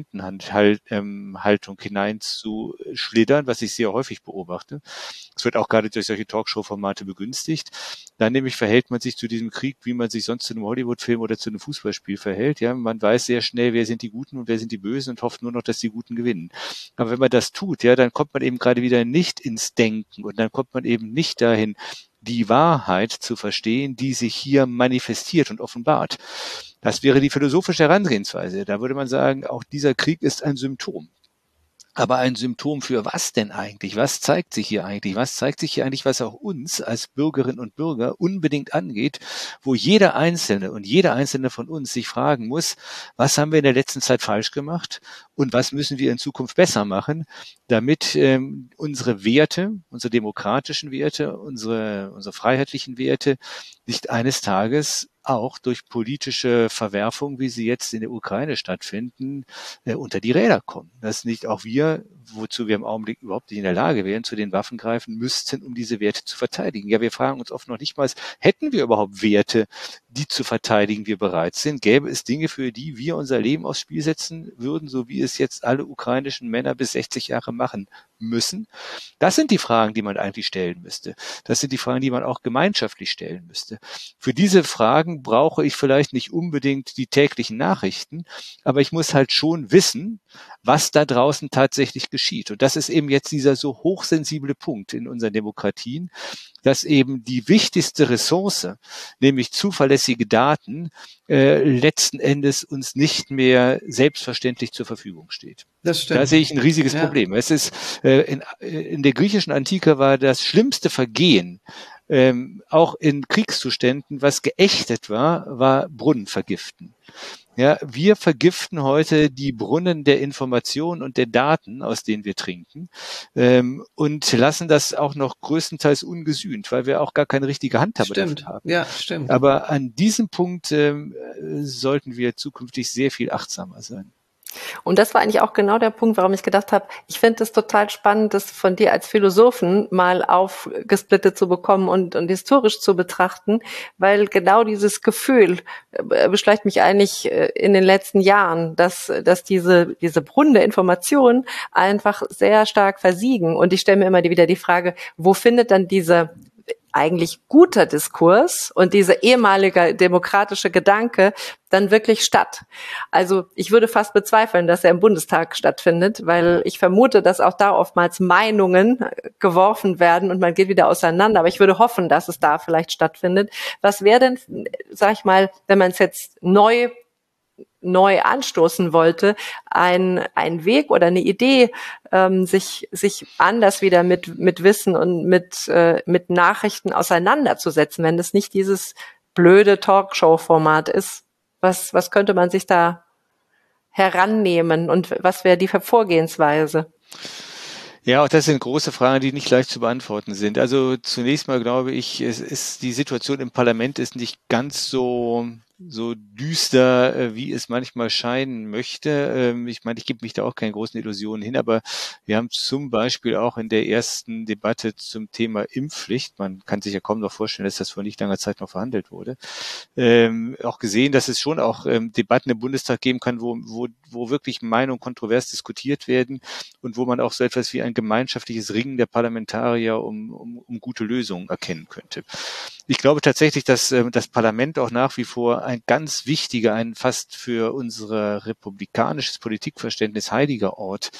Konsumentenhaltung hineinzuschlittern, was ich sehr häufig beobachte. Es wird auch gerade durch solche Talkshow-Formate begünstigt. Dann nämlich verhält man sich zu diesem Krieg, wie man sich sonst zu einem Hollywood-Film oder zu einem Fußballspiel verhält. Ja, man weiß sehr schnell, wer sind die Guten und wer sind die Bösen und hofft nur noch, dass die Guten gewinnen. Aber wenn man das tut, ja, dann kommt man eben gerade wieder nicht ins Denken und dann kommt man eben nicht dahin, die Wahrheit zu verstehen, die sich hier manifestiert und offenbart. Das wäre die philosophische Herangehensweise. Da würde man sagen, auch dieser Krieg ist ein Symptom. Aber ein Symptom für was denn eigentlich? Was zeigt sich hier eigentlich? Was zeigt sich hier eigentlich, was auch uns als Bürgerinnen und Bürger unbedingt angeht, wo jeder Einzelne und jeder Einzelne von uns sich fragen muss, was haben wir in der letzten Zeit falsch gemacht und was müssen wir in Zukunft besser machen, damit unsere Werte, unsere demokratischen Werte, unsere freiheitlichen Werte nicht eines Tages auch durch politische Verwerfungen, wie sie jetzt in der Ukraine stattfinden, unter die Räder kommen. Dass nicht auch wir, wozu wir im Augenblick überhaupt nicht in der Lage wären, zu den Waffen greifen müssten, um diese Werte zu verteidigen. Ja, wir fragen uns oft noch nicht mal, hätten wir überhaupt Werte, die zu verteidigen wir bereit sind? Gäbe es Dinge, für die wir unser Leben aufs Spiel setzen würden, so wie es jetzt alle ukrainischen Männer bis 60 Jahre machen müssen? Das sind die Fragen, die man eigentlich stellen müsste. Das sind die Fragen, die man auch gemeinschaftlich stellen müsste. Für diese Fragen brauche ich vielleicht nicht unbedingt die täglichen Nachrichten, aber ich muss halt schon wissen, was da draußen tatsächlich geschieht. Und das ist eben jetzt dieser so hochsensible Punkt in unseren Demokratien, dass eben die wichtigste Ressource, nämlich zuverlässige Daten, letzten Endes uns nicht mehr selbstverständlich zur Verfügung steht. Das stimmt. Da sehe ich ein riesiges Problem. Es ist in der griechischen Antike war das schlimmste Vergehen, auch in Kriegszuständen, was geächtet war Brunnen vergiften. Ja, wir vergiften heute die Brunnen der Information und der Daten, aus denen wir trinken, und lassen das auch noch größtenteils ungesühnt, weil wir auch gar keine richtige Handhabe dafür haben. Ja, stimmt. Aber an diesem Punkt sollten wir zukünftig sehr viel achtsamer sein. Und das war eigentlich auch genau der Punkt, warum ich gedacht habe, ich finde es total spannend, das von dir als Philosophen mal aufgesplittet zu bekommen und historisch zu betrachten, weil genau dieses Gefühl beschleicht mich eigentlich in den letzten Jahren, dass diese Brunnen der Information einfach sehr stark versiegen. Und ich stelle mir immer wieder die Frage, wo findet dann diese eigentlich guter Diskurs und dieser ehemalige demokratische Gedanke dann wirklich statt. Also ich würde fast bezweifeln, dass er im Bundestag stattfindet, weil ich vermute, dass auch da oftmals Meinungen geworfen werden und man geht wieder auseinander. Aber ich würde hoffen, dass es da vielleicht stattfindet. Was wäre denn, sag ich mal, wenn man es jetzt neu anstoßen wollte, ein Weg oder eine Idee, sich anders wieder mit Wissen und mit Nachrichten auseinanderzusetzen, wenn es nicht dieses blöde Talkshow-Format ist. Was könnte man sich da herannehmen und was wäre die Vorgehensweise? Ja, auch das sind große Fragen, die nicht leicht zu beantworten sind. Also zunächst mal glaube ich, die Situation im Parlament ist nicht ganz so düster, wie es manchmal scheinen möchte. Ich meine, ich gebe mich da auch keine großen Illusionen hin, aber wir haben zum Beispiel auch in der ersten Debatte zum Thema Impfpflicht, man kann sich ja kaum noch vorstellen, dass das vor nicht langer Zeit noch verhandelt wurde, auch gesehen, dass es schon auch Debatten im Bundestag geben kann, wo wirklich Meinungen kontrovers diskutiert werden und wo man auch so etwas wie ein gemeinschaftliches Ringen der Parlamentarier um gute Lösungen erkennen könnte. Ich glaube tatsächlich, dass das Parlament auch nach wie vor ein ganz wichtiger, ein fast für unser republikanisches Politikverständnis heiliger Ort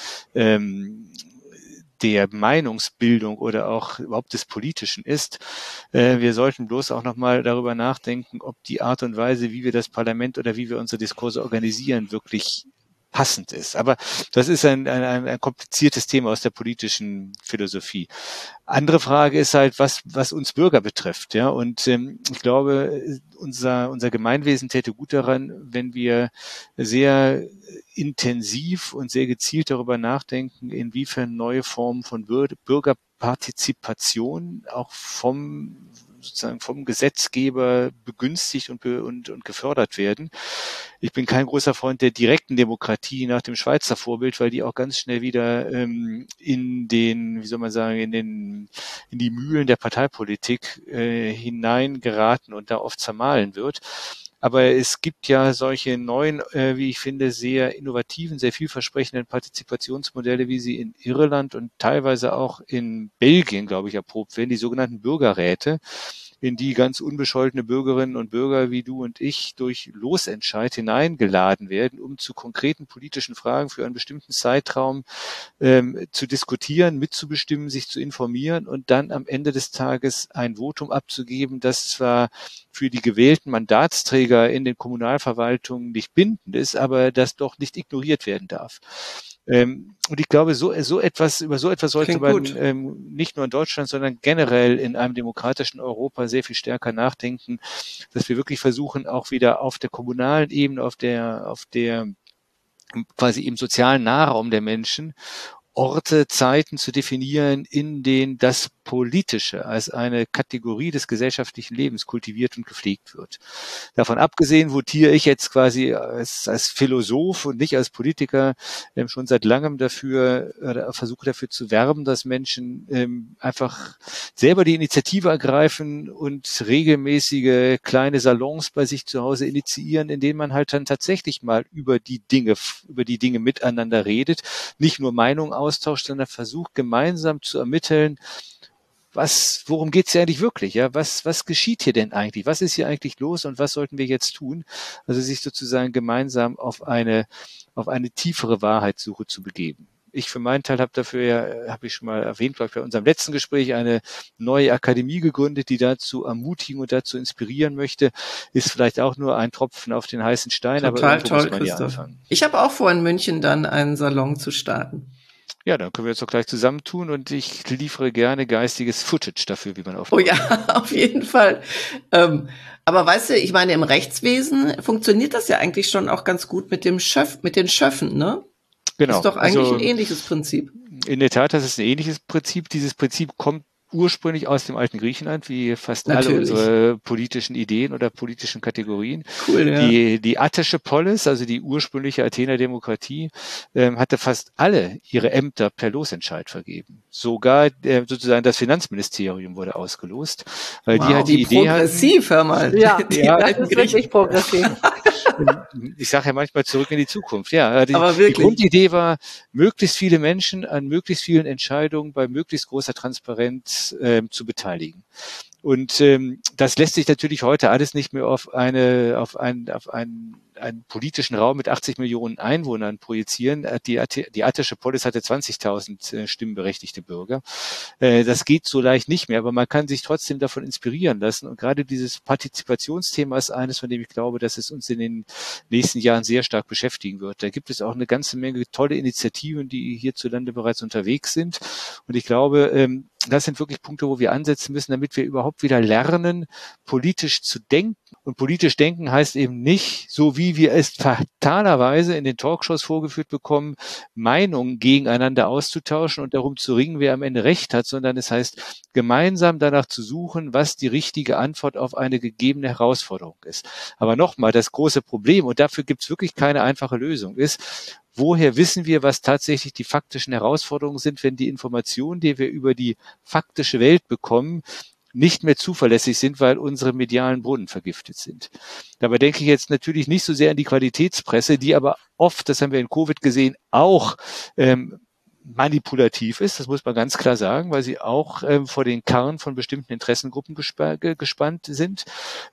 der Meinungsbildung oder auch überhaupt des Politischen ist. Wir sollten bloß auch nochmal darüber nachdenken, ob die Art und Weise, wie wir das Parlament oder wie wir unsere Diskurse organisieren, wirklich passend ist. Aber das ist ein kompliziertes Thema aus der politischen Philosophie. Andere Frage ist halt, was uns Bürger betrifft, ja. Und ich glaube, unser Gemeinwesen täte gut daran, wenn wir sehr intensiv und sehr gezielt darüber nachdenken, inwiefern neue Formen von Bürgerpartizipation auch vom Gesetzgeber begünstigt und gefördert werden. Ich bin kein großer Freund der direkten Demokratie nach dem Schweizer Vorbild, weil die auch ganz schnell wieder in die Mühlen der Parteipolitik hineingeraten und da oft zermahlen wird. Aber es gibt ja solche neuen, wie ich finde, sehr innovativen, sehr vielversprechenden Partizipationsmodelle, wie sie in Irland und teilweise auch in Belgien, glaube ich, erprobt werden, die sogenannten Bürgerräte, in die ganz unbescholtene Bürgerinnen und Bürger wie du und ich durch Losentscheid hineingeladen werden, um zu konkreten politischen Fragen für einen bestimmten Zeitraum zu diskutieren, mitzubestimmen, sich zu informieren und dann am Ende des Tages ein Votum abzugeben, das zwar für die gewählten Mandatsträger in den Kommunalverwaltungen nicht bindend ist, aber das doch nicht ignoriert werden darf. Und ich glaube, über so etwas sollte Klingt man gut. Nicht nur in Deutschland, sondern generell in einem demokratischen Europa sehr viel stärker nachdenken, dass wir wirklich versuchen, auch wieder auf der kommunalen Ebene, auf der quasi im sozialen Nahraum der Menschen Orte, Zeiten zu definieren, in denen das Politische als eine Kategorie des gesellschaftlichen Lebens kultiviert und gepflegt wird. Davon abgesehen votiere ich jetzt quasi als Philosoph und nicht als Politiker schon seit langem versuche dafür zu werben, dass Menschen einfach selber die Initiative ergreifen und regelmäßige kleine Salons bei sich zu Hause initiieren, in denen man halt dann tatsächlich mal über die Dinge miteinander redet, nicht nur Meinungen austauscht, sondern versucht gemeinsam zu ermitteln, worum geht's hier eigentlich wirklich? Ja, was geschieht hier denn eigentlich? Was ist hier eigentlich los und was sollten wir jetzt tun? Also sich sozusagen gemeinsam auf eine tiefere Wahrheitssuche zu begeben. Ich für meinen Teil habe ich schon mal erwähnt, glaube ich, bei unserem letzten Gespräch eine neue Akademie gegründet, die dazu ermutigen und dazu inspirieren möchte. Ist vielleicht auch nur ein Tropfen auf den heißen Stein, aber Total irgendwo toll, muss man ja Christoph. anfangen. Ich habe auch vor, in München dann einen Salon zu starten. Ja, dann können wir jetzt doch gleich zusammentun und ich liefere gerne geistiges Footage dafür, wie man aufbaut. Oh ja, auf jeden Fall. Aber weißt du, ich meine, im Rechtswesen funktioniert das ja eigentlich schon auch ganz gut mit den Schöffen, ne? Genau. Ist doch eigentlich ein ähnliches Prinzip. In der Tat, das ist ein ähnliches Prinzip. Dieses Prinzip kommt ursprünglich aus dem alten Griechenland, wie fast alle unsere politischen Ideen oder politischen Kategorien. Cool, ja. Die attische Polis, also die ursprüngliche Athener Demokratie, hatte fast alle ihre Ämter per Losentscheid vergeben. Sogar sozusagen das Finanzministerium wurde ausgelost, weil die halt die Idee progressiv, hör mal. Ja, das ist wirklich progressiv. Ich sage ja manchmal zurück in die Zukunft. Ja, die Grundidee war, möglichst viele Menschen an möglichst vielen Entscheidungen bei möglichst großer Transparenz zu beteiligen. Und das lässt sich natürlich heute alles nicht mehr auf einen politischen Raum mit 80 Millionen Einwohnern projizieren. Die attische Polis hatte 20.000 stimmberechtigte Bürger. Das geht so leicht nicht mehr, aber man kann sich trotzdem davon inspirieren lassen. Und gerade dieses Partizipationsthema ist eines, von dem ich glaube, dass es uns in den nächsten Jahren sehr stark beschäftigen wird. Da gibt es auch eine ganze Menge tolle Initiativen, die hierzulande bereits unterwegs sind. Und ich glaube, das sind wirklich Punkte, wo wir ansetzen müssen, damit wir überhaupt wieder lernen, politisch zu denken. Und politisch denken heißt eben nicht, so wie wir es fatalerweise in den Talkshows vorgeführt bekommen, Meinungen gegeneinander auszutauschen und darum zu ringen, wer am Ende Recht hat, sondern es heißt, gemeinsam danach zu suchen, was die richtige Antwort auf eine gegebene Herausforderung ist. Aber nochmal, das große Problem, und dafür gibt es wirklich keine einfache Lösung, ist, woher wissen wir, was tatsächlich die faktischen Herausforderungen sind, wenn die Informationen, die wir über die faktische Welt bekommen, nicht mehr zuverlässig sind, weil unsere medialen Brunnen vergiftet sind. Dabei denke ich jetzt natürlich nicht so sehr an die Qualitätspresse, die aber oft, das haben wir in Covid gesehen, auch manipulativ ist, das muss man ganz klar sagen, weil sie auch vor den Karren von bestimmten Interessengruppen gespannt sind.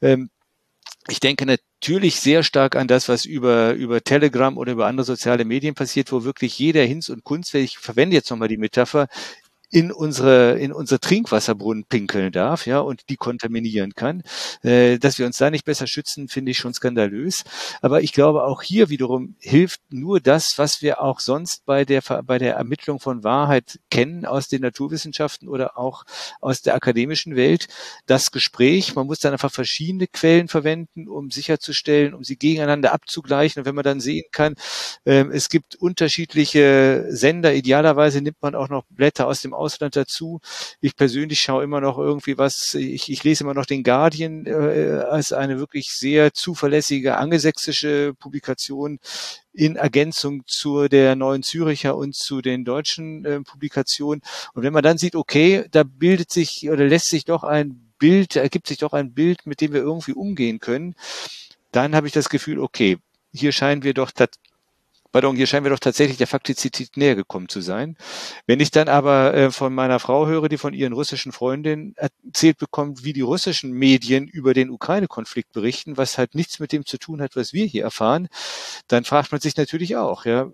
Ich denke natürlich sehr stark an das, was über Telegram oder über andere soziale Medien passiert, wo wirklich jeder Hinz und Kunst, ich verwende jetzt nochmal die Metapher, in unsere Trinkwasserbrunnen pinkeln darf, ja, und die kontaminieren kann. Dass wir uns da nicht besser schützen, finde ich schon skandalös. Aber ich glaube, auch hier wiederum hilft nur das, was wir auch sonst bei der Ermittlung von Wahrheit kennen aus den Naturwissenschaften oder auch aus der akademischen Welt. Das Gespräch, man muss dann einfach verschiedene Quellen verwenden, um sicherzustellen, um sie gegeneinander abzugleichen. Und wenn man dann sehen kann, es gibt unterschiedliche Sender, idealerweise nimmt man auch noch Blätter aus dem Ausland dazu. Ich persönlich schaue immer noch irgendwie ich lese immer noch den Guardian als eine wirklich sehr zuverlässige angelsächsische Publikation in Ergänzung zu der Neuen Züricher und zu den deutschen Publikationen. Und wenn man dann sieht, okay, da ergibt sich doch ein Bild, mit dem wir irgendwie umgehen können, dann habe ich das Gefühl, okay, hier scheinen wir doch tatsächlich der Faktizität näher gekommen zu sein. Wenn ich dann aber von meiner Frau höre, die von ihren russischen Freundinnen erzählt bekommt, wie die russischen Medien über den Ukraine-Konflikt berichten, was halt nichts mit dem zu tun hat, was wir hier erfahren, dann fragt man sich natürlich auch, ja,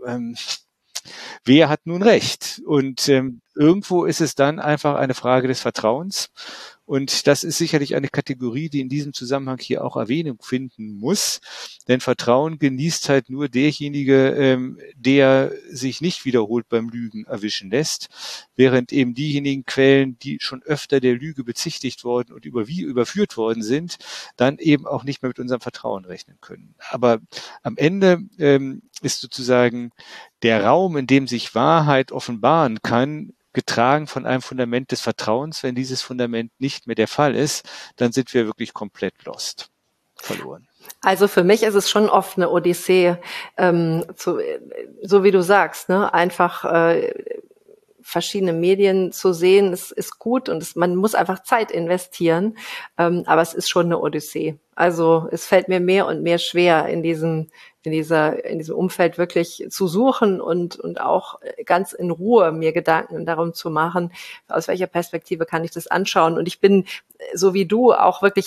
wer hat nun recht? Und irgendwo ist es dann einfach eine Frage des Vertrauens. Und das ist sicherlich eine Kategorie, die in diesem Zusammenhang hier auch Erwähnung finden muss. Denn Vertrauen genießt halt nur derjenige, der sich nicht wiederholt beim Lügen erwischen lässt, während eben diejenigen Quellen, die schon öfter der Lüge bezichtigt worden und überführt worden sind, dann eben auch nicht mehr mit unserem Vertrauen rechnen können. Aber am Ende ist sozusagen der Raum, in dem sich Wahrheit offenbaren kann, getragen von einem Fundament des Vertrauens. Wenn dieses Fundament nicht mehr der Fall ist, dann sind wir wirklich komplett lost, verloren. Also für mich ist es schon oft eine Odyssee, so wie du sagst, ne? Einfach verschiedene Medien zu sehen, ist gut und man muss einfach Zeit investieren, aber es ist schon eine Odyssee. Also es fällt mir mehr und mehr schwer, in diesem Umfeld wirklich zu suchen und auch ganz in Ruhe mir Gedanken darum zu machen, aus welcher Perspektive kann ich das anschauen. Und ich bin, so wie du, auch wirklich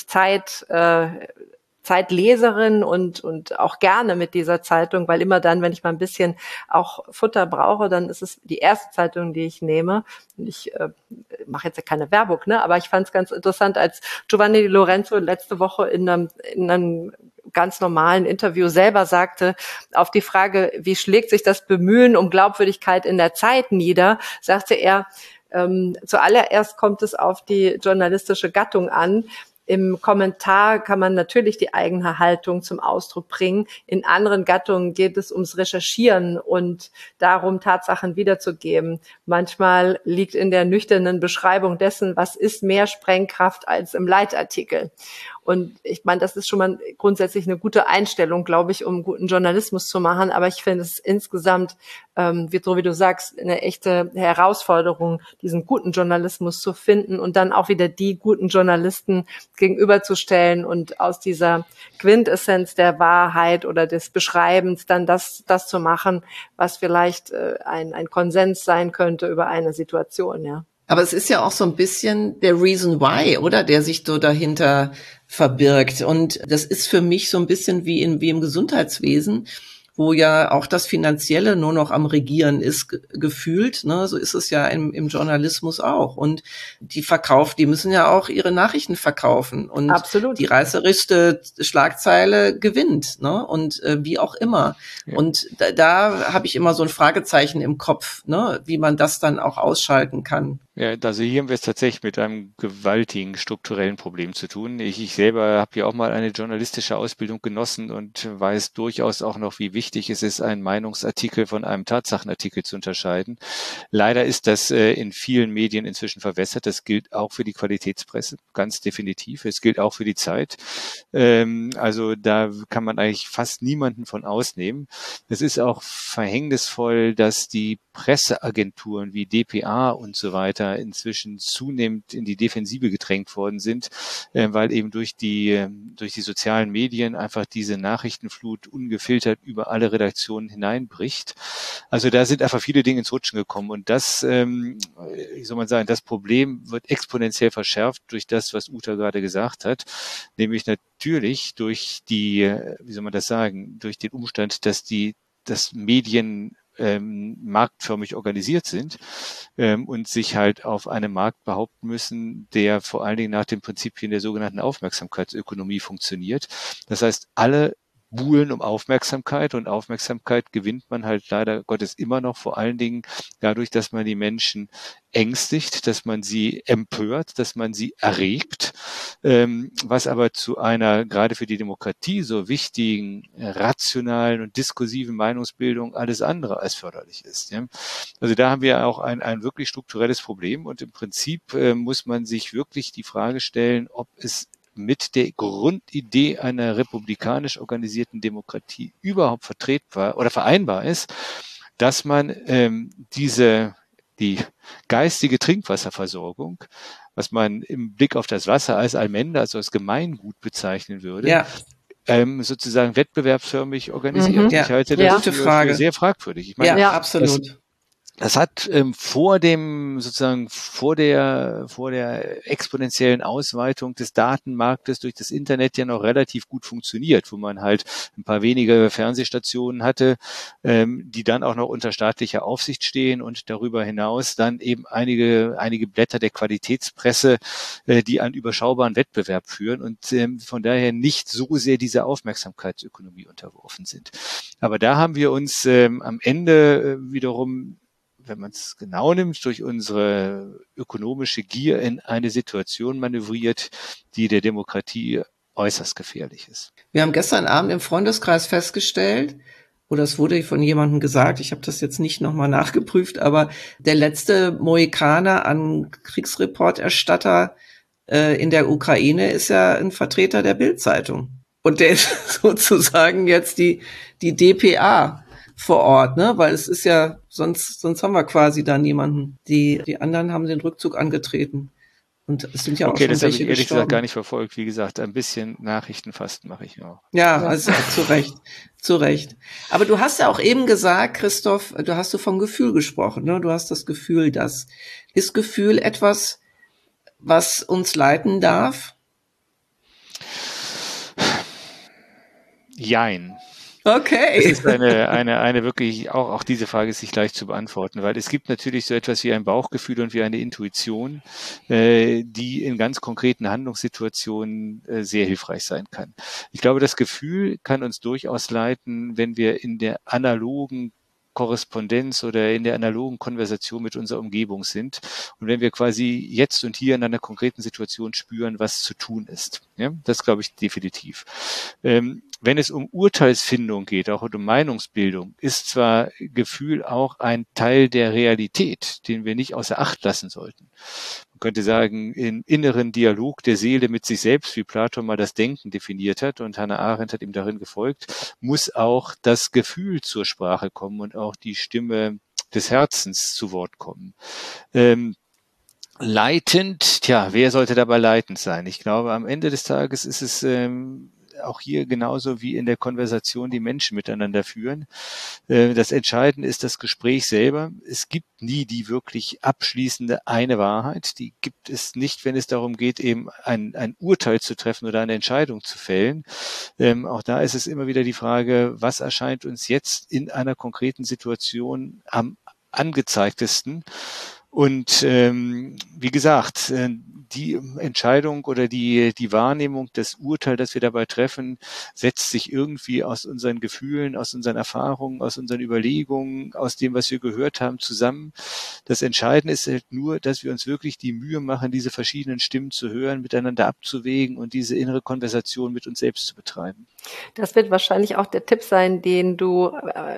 Zeitleserin und auch gerne mit dieser Zeitung, weil immer dann, wenn ich mal ein bisschen auch Futter brauche, dann ist es die erste Zeitung, die ich nehme. Und ich mache jetzt ja keine Werbung, ne? Aber ich fand es ganz interessant, als Giovanni Di Lorenzo letzte Woche in einem ganz normalen Interview selber sagte, auf die Frage, wie schlägt sich das Bemühen um Glaubwürdigkeit in der Zeit nieder, sagte er, zuallererst kommt es auf die journalistische Gattung an. Im Kommentar kann man natürlich die eigene Haltung zum Ausdruck bringen. In anderen Gattungen geht es ums Recherchieren und darum, Tatsachen wiederzugeben. Manchmal liegt in der nüchternen Beschreibung dessen, was ist mehr Sprengkraft als im Leitartikel. Und ich meine, das ist schon mal grundsätzlich eine gute Einstellung, glaube ich, um guten Journalismus zu machen. Aber ich finde es insgesamt, wie du sagst, eine echte Herausforderung, diesen guten Journalismus zu finden und dann auch wieder die guten Journalisten gegenüberzustellen und aus dieser Quintessenz der Wahrheit oder des Beschreibens dann das zu machen, was vielleicht ein Konsens sein könnte über eine Situation, ja. Aber es ist ja auch so ein bisschen der Reason Why, oder? Der sich so dahinter verbirgt. Und das ist für mich so ein bisschen wie im Gesundheitswesen, wo ja auch das Finanzielle nur noch am Regieren ist, gefühlt. Ne? So ist es ja im Journalismus auch. Und die müssen ja auch ihre Nachrichten verkaufen. Und Absolut. Die reißerischste Schlagzeile gewinnt. Ne? Und wie auch immer. Ja. Und da habe ich immer so ein Fragezeichen im Kopf, ne? Wie man das dann auch ausschalten kann. Ja, also hier haben wir es tatsächlich mit einem gewaltigen strukturellen Problem zu tun. Ich selber habe ja auch mal eine journalistische Ausbildung genossen und weiß durchaus auch noch, wie wichtig es ist, einen Meinungsartikel von einem Tatsachenartikel zu unterscheiden. Leider ist das in vielen Medien inzwischen verwässert. Das gilt auch für die Qualitätspresse, ganz definitiv. Es gilt auch für die Zeit. Also da kann man eigentlich fast niemanden von ausnehmen. Es ist auch verhängnisvoll, dass die Presseagenturen wie dpa und so weiter inzwischen zunehmend in die Defensive gedrängt worden sind, weil eben durch die sozialen Medien einfach diese Nachrichtenflut ungefiltert über alle Redaktionen hineinbricht. Also da sind einfach viele Dinge ins Rutschen gekommen und das, wie soll man sagen, das Problem wird exponentiell verschärft durch das, was Uta gerade gesagt hat, nämlich natürlich durch die, wie soll man das sagen, durch den Umstand, dass Medien marktförmig organisiert sind und sich halt auf einem Markt behaupten müssen, der vor allen Dingen nach den Prinzipien der sogenannten Aufmerksamkeitsökonomie funktioniert. Das heißt, alle buhlen um Aufmerksamkeit und Aufmerksamkeit gewinnt man halt leider Gottes immer noch vor allen Dingen dadurch, dass man die Menschen ängstigt, dass man sie empört, dass man sie erregt, was aber zu einer gerade für die Demokratie so wichtigen rationalen und diskursiven Meinungsbildung alles andere als förderlich ist. Ja? Also da haben wir auch ein wirklich strukturelles Problem und im Prinzip muss man sich wirklich die Frage stellen, ob es mit der Grundidee einer republikanisch organisierten Demokratie überhaupt vertretbar oder vereinbar ist, dass man die geistige Trinkwasserversorgung, was man im Blick auf das Wasser als Allmende, also als Gemeingut bezeichnen würde, ja, sozusagen wettbewerbsförmig organisiert. Ja. Ich halte das für sehr fragwürdig. Ich meine, ja, absolut. Das hat vor der exponentiellen Ausweitung des Datenmarktes durch das Internet ja noch relativ gut funktioniert, wo man halt ein paar wenige Fernsehstationen hatte, die dann auch noch unter staatlicher Aufsicht stehen und darüber hinaus dann eben einige Blätter der Qualitätspresse, die einen überschaubaren Wettbewerb führen und von daher nicht so sehr dieser Aufmerksamkeitsökonomie unterworfen sind. Aber da haben wir uns am Ende wiederum, wenn man es genau nimmt, durch unsere ökonomische Gier in eine Situation manövriert, die der Demokratie äußerst gefährlich ist. Wir haben gestern Abend im Freundeskreis festgestellt, oder es wurde von jemandem gesagt, ich habe das jetzt nicht nochmal nachgeprüft, aber der letzte Mohikaner an Kriegsreporterstatter in der Ukraine ist ja ein Vertreter der Bild-Zeitung. Und der ist sozusagen jetzt die DPA vor Ort, ne? Weil es ist ja, sonst haben wir quasi da niemanden. Die anderen haben den Rückzug angetreten. Und es sind ja auch schon welche gestorben. Okay, das habe ich ehrlich gesagt gar nicht verfolgt. Wie gesagt, ein bisschen Nachrichtenfasten mache ich auch. Ja, also zu Recht. Aber du hast ja auch eben gesagt, Christoph, du hast vom Gefühl gesprochen, ne? Du hast das Gefühl, ist Gefühl etwas, was uns leiten darf? Jein. Okay. Das ist eine wirklich, auch diese Frage ist nicht leicht zu beantworten, weil es gibt natürlich so etwas wie ein Bauchgefühl und wie eine Intuition, die in ganz konkreten Handlungssituationen sehr hilfreich sein kann. Ich glaube, das Gefühl kann uns durchaus leiten, wenn wir in der analogen Korrespondenz oder in der analogen Konversation mit unserer Umgebung sind und wenn wir quasi jetzt und hier in einer konkreten Situation spüren, was zu tun ist. Ja, das glaube ich definitiv. Wenn es um Urteilsfindung geht, auch um Meinungsbildung, ist zwar Gefühl auch ein Teil der Realität, den wir nicht außer Acht lassen sollten. Man könnte sagen, im inneren Dialog der Seele mit sich selbst, wie Platon mal das Denken definiert hat und Hannah Arendt hat ihm darin gefolgt, muss auch das Gefühl zur Sprache kommen und auch die Stimme des Herzens zu Wort kommen. Leitend, wer sollte dabei leitend sein? Ich glaube, am Ende des Tages ist es auch hier genauso wie in der Konversation, die Menschen miteinander führen. Das Entscheidende ist das Gespräch selber. Es gibt nie die wirklich abschließende eine Wahrheit. Die gibt es nicht, wenn es darum geht, eben ein Urteil zu treffen oder eine Entscheidung zu fällen. Auch da ist es immer wieder die Frage, was erscheint uns jetzt in einer konkreten Situation am angezeigtesten? Und wie gesagt, die Entscheidung oder die Wahrnehmung, das Urteil, das wir dabei treffen, setzt sich irgendwie aus unseren Gefühlen, aus unseren Erfahrungen, aus unseren Überlegungen, aus dem, was wir gehört haben, zusammen. Das Entscheidende ist halt nur, dass wir uns wirklich die Mühe machen, diese verschiedenen Stimmen zu hören, miteinander abzuwägen und diese innere Konversation mit uns selbst zu betreiben. Das wird wahrscheinlich auch der Tipp sein, den du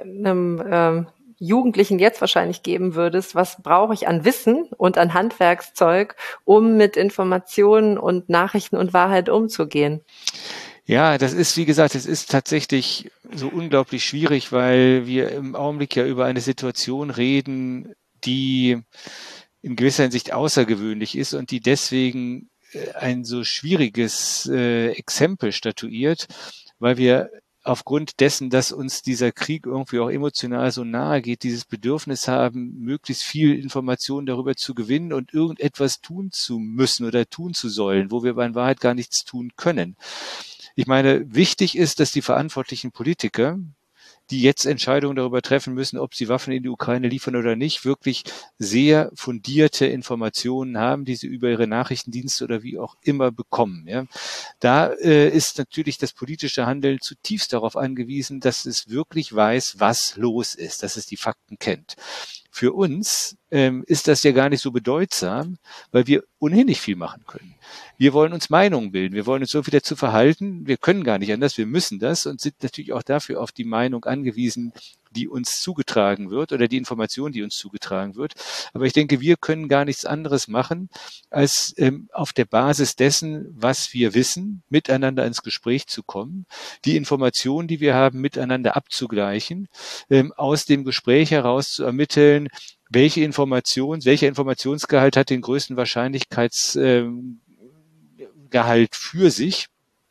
einem Jugendlichen jetzt wahrscheinlich geben würdest, was brauche ich an Wissen und an Handwerkszeug, um mit Informationen und Nachrichten und Wahrheit umzugehen? Ja, das ist, wie gesagt, es ist tatsächlich so unglaublich schwierig, weil wir im Augenblick ja über eine Situation reden, die in gewisser Hinsicht außergewöhnlich ist und die deswegen ein so schwieriges Exempel statuiert, weil wir aufgrund dessen, dass uns dieser Krieg irgendwie auch emotional so nahe geht, dieses Bedürfnis haben, möglichst viel Informationen darüber zu gewinnen und irgendetwas tun zu müssen oder tun zu sollen, wo wir in Wahrheit gar nichts tun können. Ich meine, wichtig ist, dass die verantwortlichen Politiker, die jetzt Entscheidungen darüber treffen müssen, ob sie Waffen in die Ukraine liefern oder nicht, wirklich sehr fundierte Informationen haben, die sie über ihre Nachrichtendienste oder wie auch immer bekommen. Ja. Da ist natürlich das politische Handeln zutiefst darauf angewiesen, dass es wirklich weiß, was los ist, dass es die Fakten kennt. Für uns ist das ja gar nicht so bedeutsam, weil wir ohnehin nicht viel machen können. Wir wollen uns Meinungen bilden, wir wollen uns so wieder zu verhalten, wir können gar nicht anders, wir müssen das und sind natürlich auch dafür auf die Meinung angewiesen, die uns zugetragen wird oder die Information, die uns zugetragen wird. Aber ich denke, wir können gar nichts anderes machen, als auf der Basis dessen, was wir wissen, miteinander ins Gespräch zu kommen, die Informationen, die wir haben, miteinander abzugleichen, aus dem Gespräch heraus zu ermitteln, welcher Informationsgehalt hat den größten Wahrscheinlichkeitsgehalt für sich.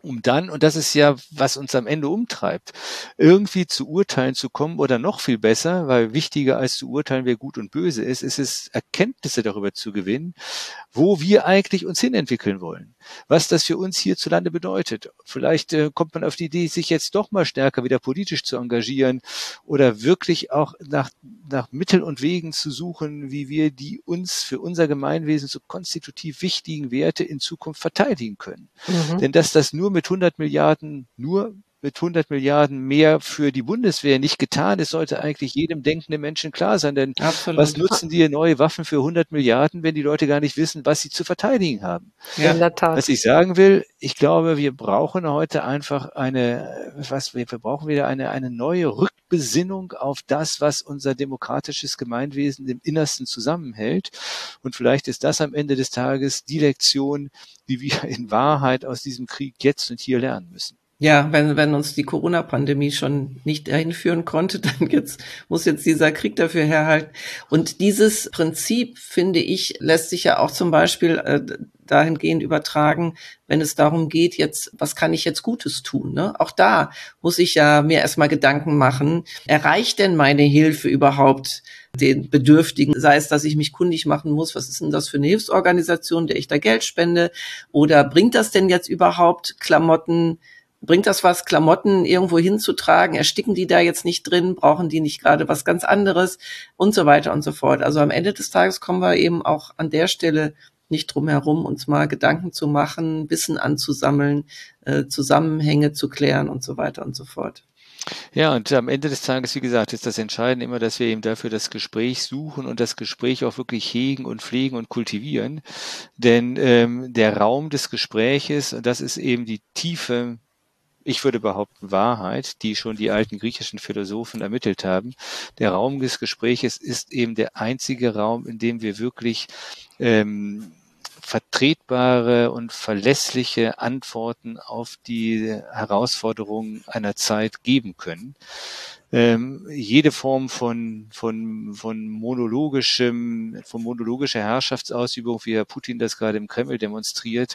um dann, und das ist ja, was uns am Ende umtreibt, irgendwie zu Urteilen zu kommen oder noch viel besser, weil wichtiger als zu urteilen, wer gut und böse ist es Erkenntnisse darüber zu gewinnen, wo wir eigentlich uns hinentwickeln wollen, was das für uns hierzulande bedeutet. Vielleicht kommt man auf die Idee, sich jetzt doch mal stärker wieder politisch zu engagieren oder wirklich auch nach Mitteln und Wegen zu suchen, wie wir die uns für unser Gemeinwesen so konstitutiv wichtigen Werte in Zukunft verteidigen können. Denn dass das nur mit 100 Milliarden mehr für die Bundeswehr nicht getan ist, sollte eigentlich jedem denkenden Menschen klar sein. Denn Absolut. was nutzen die neue Waffen für 100 Milliarden, wenn die Leute gar nicht wissen, was sie zu verteidigen haben? In der Tat. Was ich sagen will, ich glaube, wir brauchen heute einfach wir brauchen wieder eine neue Rückbesinnung auf das, was unser demokratisches Gemeinwesen im Innersten zusammenhält. Und vielleicht ist das am Ende des Tages die Lektion, die wir in Wahrheit aus diesem Krieg jetzt und hier lernen müssen. Ja, wenn uns die Corona-Pandemie schon nicht dahin führen konnte, dann muss jetzt dieser Krieg dafür herhalten. Und dieses Prinzip, finde ich, lässt sich ja auch zum Beispiel dahingehend übertragen, wenn es darum geht, jetzt, was kann ich jetzt Gutes tun? Ne? Auch da muss ich ja mir erstmal Gedanken machen, erreicht denn meine Hilfe überhaupt den Bedürftigen, sei es, dass ich mich kundig machen muss, was ist denn das für eine Hilfsorganisation, der ich da Geld spende, oder bringt das denn jetzt überhaupt Klamotten irgendwo hinzutragen? Ersticken die da jetzt nicht drin? Brauchen die nicht gerade was ganz anderes? Und so weiter und so fort. Also am Ende des Tages kommen wir eben auch an der Stelle nicht drum herum, uns mal Gedanken zu machen, Wissen anzusammeln, Zusammenhänge zu klären und so weiter und so fort. Ja, und am Ende des Tages, wie gesagt, ist das Entscheidende immer, dass wir eben dafür das Gespräch suchen und das Gespräch auch wirklich hegen und pflegen und kultivieren. Denn der Raum des Gespräches, das ist eben die tiefe, ich würde behaupten, Wahrheit, die schon die alten griechischen Philosophen ermittelt haben. Der Raum des Gespräches ist eben der einzige Raum, in dem wir wirklich vertretbare und verlässliche Antworten auf die Herausforderungen einer Zeit geben können. Jede Form von monologischer Herrschaftsausübung, wie Herr Putin das gerade im Kreml demonstriert,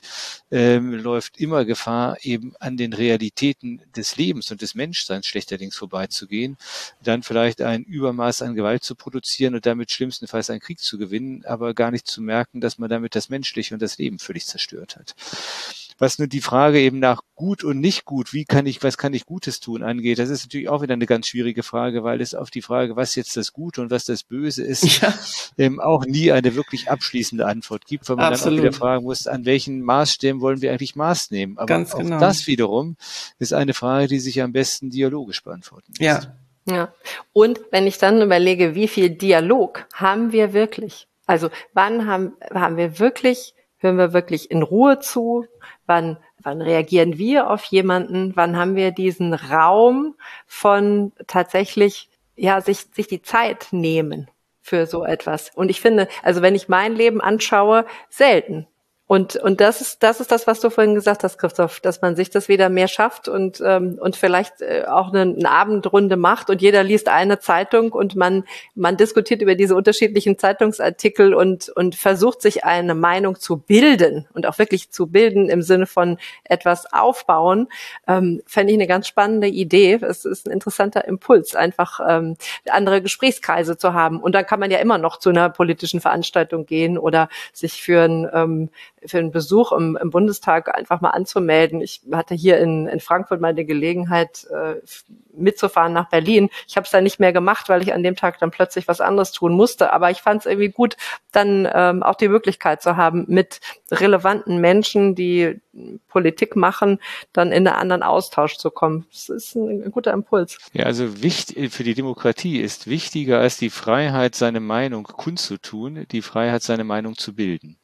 läuft immer Gefahr, eben an den Realitäten des Lebens und des Menschseins schlechterdings vorbeizugehen, dann vielleicht ein Übermaß an Gewalt zu produzieren und damit schlimmstenfalls einen Krieg zu gewinnen, aber gar nicht zu merken, dass man damit das Menschliche und das Leben völlig zerstört hat. Was nur die Frage eben nach gut und nicht gut, was kann ich Gutes tun angeht, das ist natürlich auch wieder eine ganz schwierige Frage, weil es auf die Frage, was jetzt das Gute und was das Böse ist, auch nie eine wirklich abschließende Antwort gibt, weil man dann auch wieder fragen muss, an welchen Maßstäben wollen wir eigentlich Maß nehmen. Aber ganz auch genau. Das wiederum ist eine Frage, die sich am besten dialogisch beantworten lässt. Ja. Und wenn ich dann überlege, wie viel Dialog haben wir wirklich? Also wann hören wir wirklich in Ruhe zu? Wann reagieren wir auf jemanden? Wann haben wir diesen Raum von tatsächlich, sich die Zeit nehmen für so etwas? Und ich finde, also wenn ich mein Leben anschaue, selten. Und das ist das, was du vorhin gesagt hast, Christoph, dass man sich das wieder mehr schafft und vielleicht auch eine Abendrunde macht und jeder liest eine Zeitung und man diskutiert über diese unterschiedlichen Zeitungsartikel und versucht sich eine Meinung zu bilden und auch wirklich zu bilden im Sinne von etwas aufbauen, fände ich eine ganz spannende Idee. Es ist ein interessanter Impuls, einfach andere Gesprächskreise zu haben. Und dann kann man ja immer noch zu einer politischen Veranstaltung gehen oder sich für einen Besuch im Bundestag einfach mal anzumelden. Ich hatte hier in Frankfurt mal die Gelegenheit, mitzufahren nach Berlin. Ich habe es dann nicht mehr gemacht, weil ich an dem Tag dann plötzlich was anderes tun musste. Aber ich fand es irgendwie gut, dann auch die Möglichkeit zu haben, mit relevanten Menschen, die Politik machen, dann in einen anderen Austausch zu kommen. Das ist ein guter Impuls. Ja, also wichtig für die Demokratie ist wichtiger als die Freiheit, seine Meinung kundzutun, die Freiheit, seine Meinung zu bilden.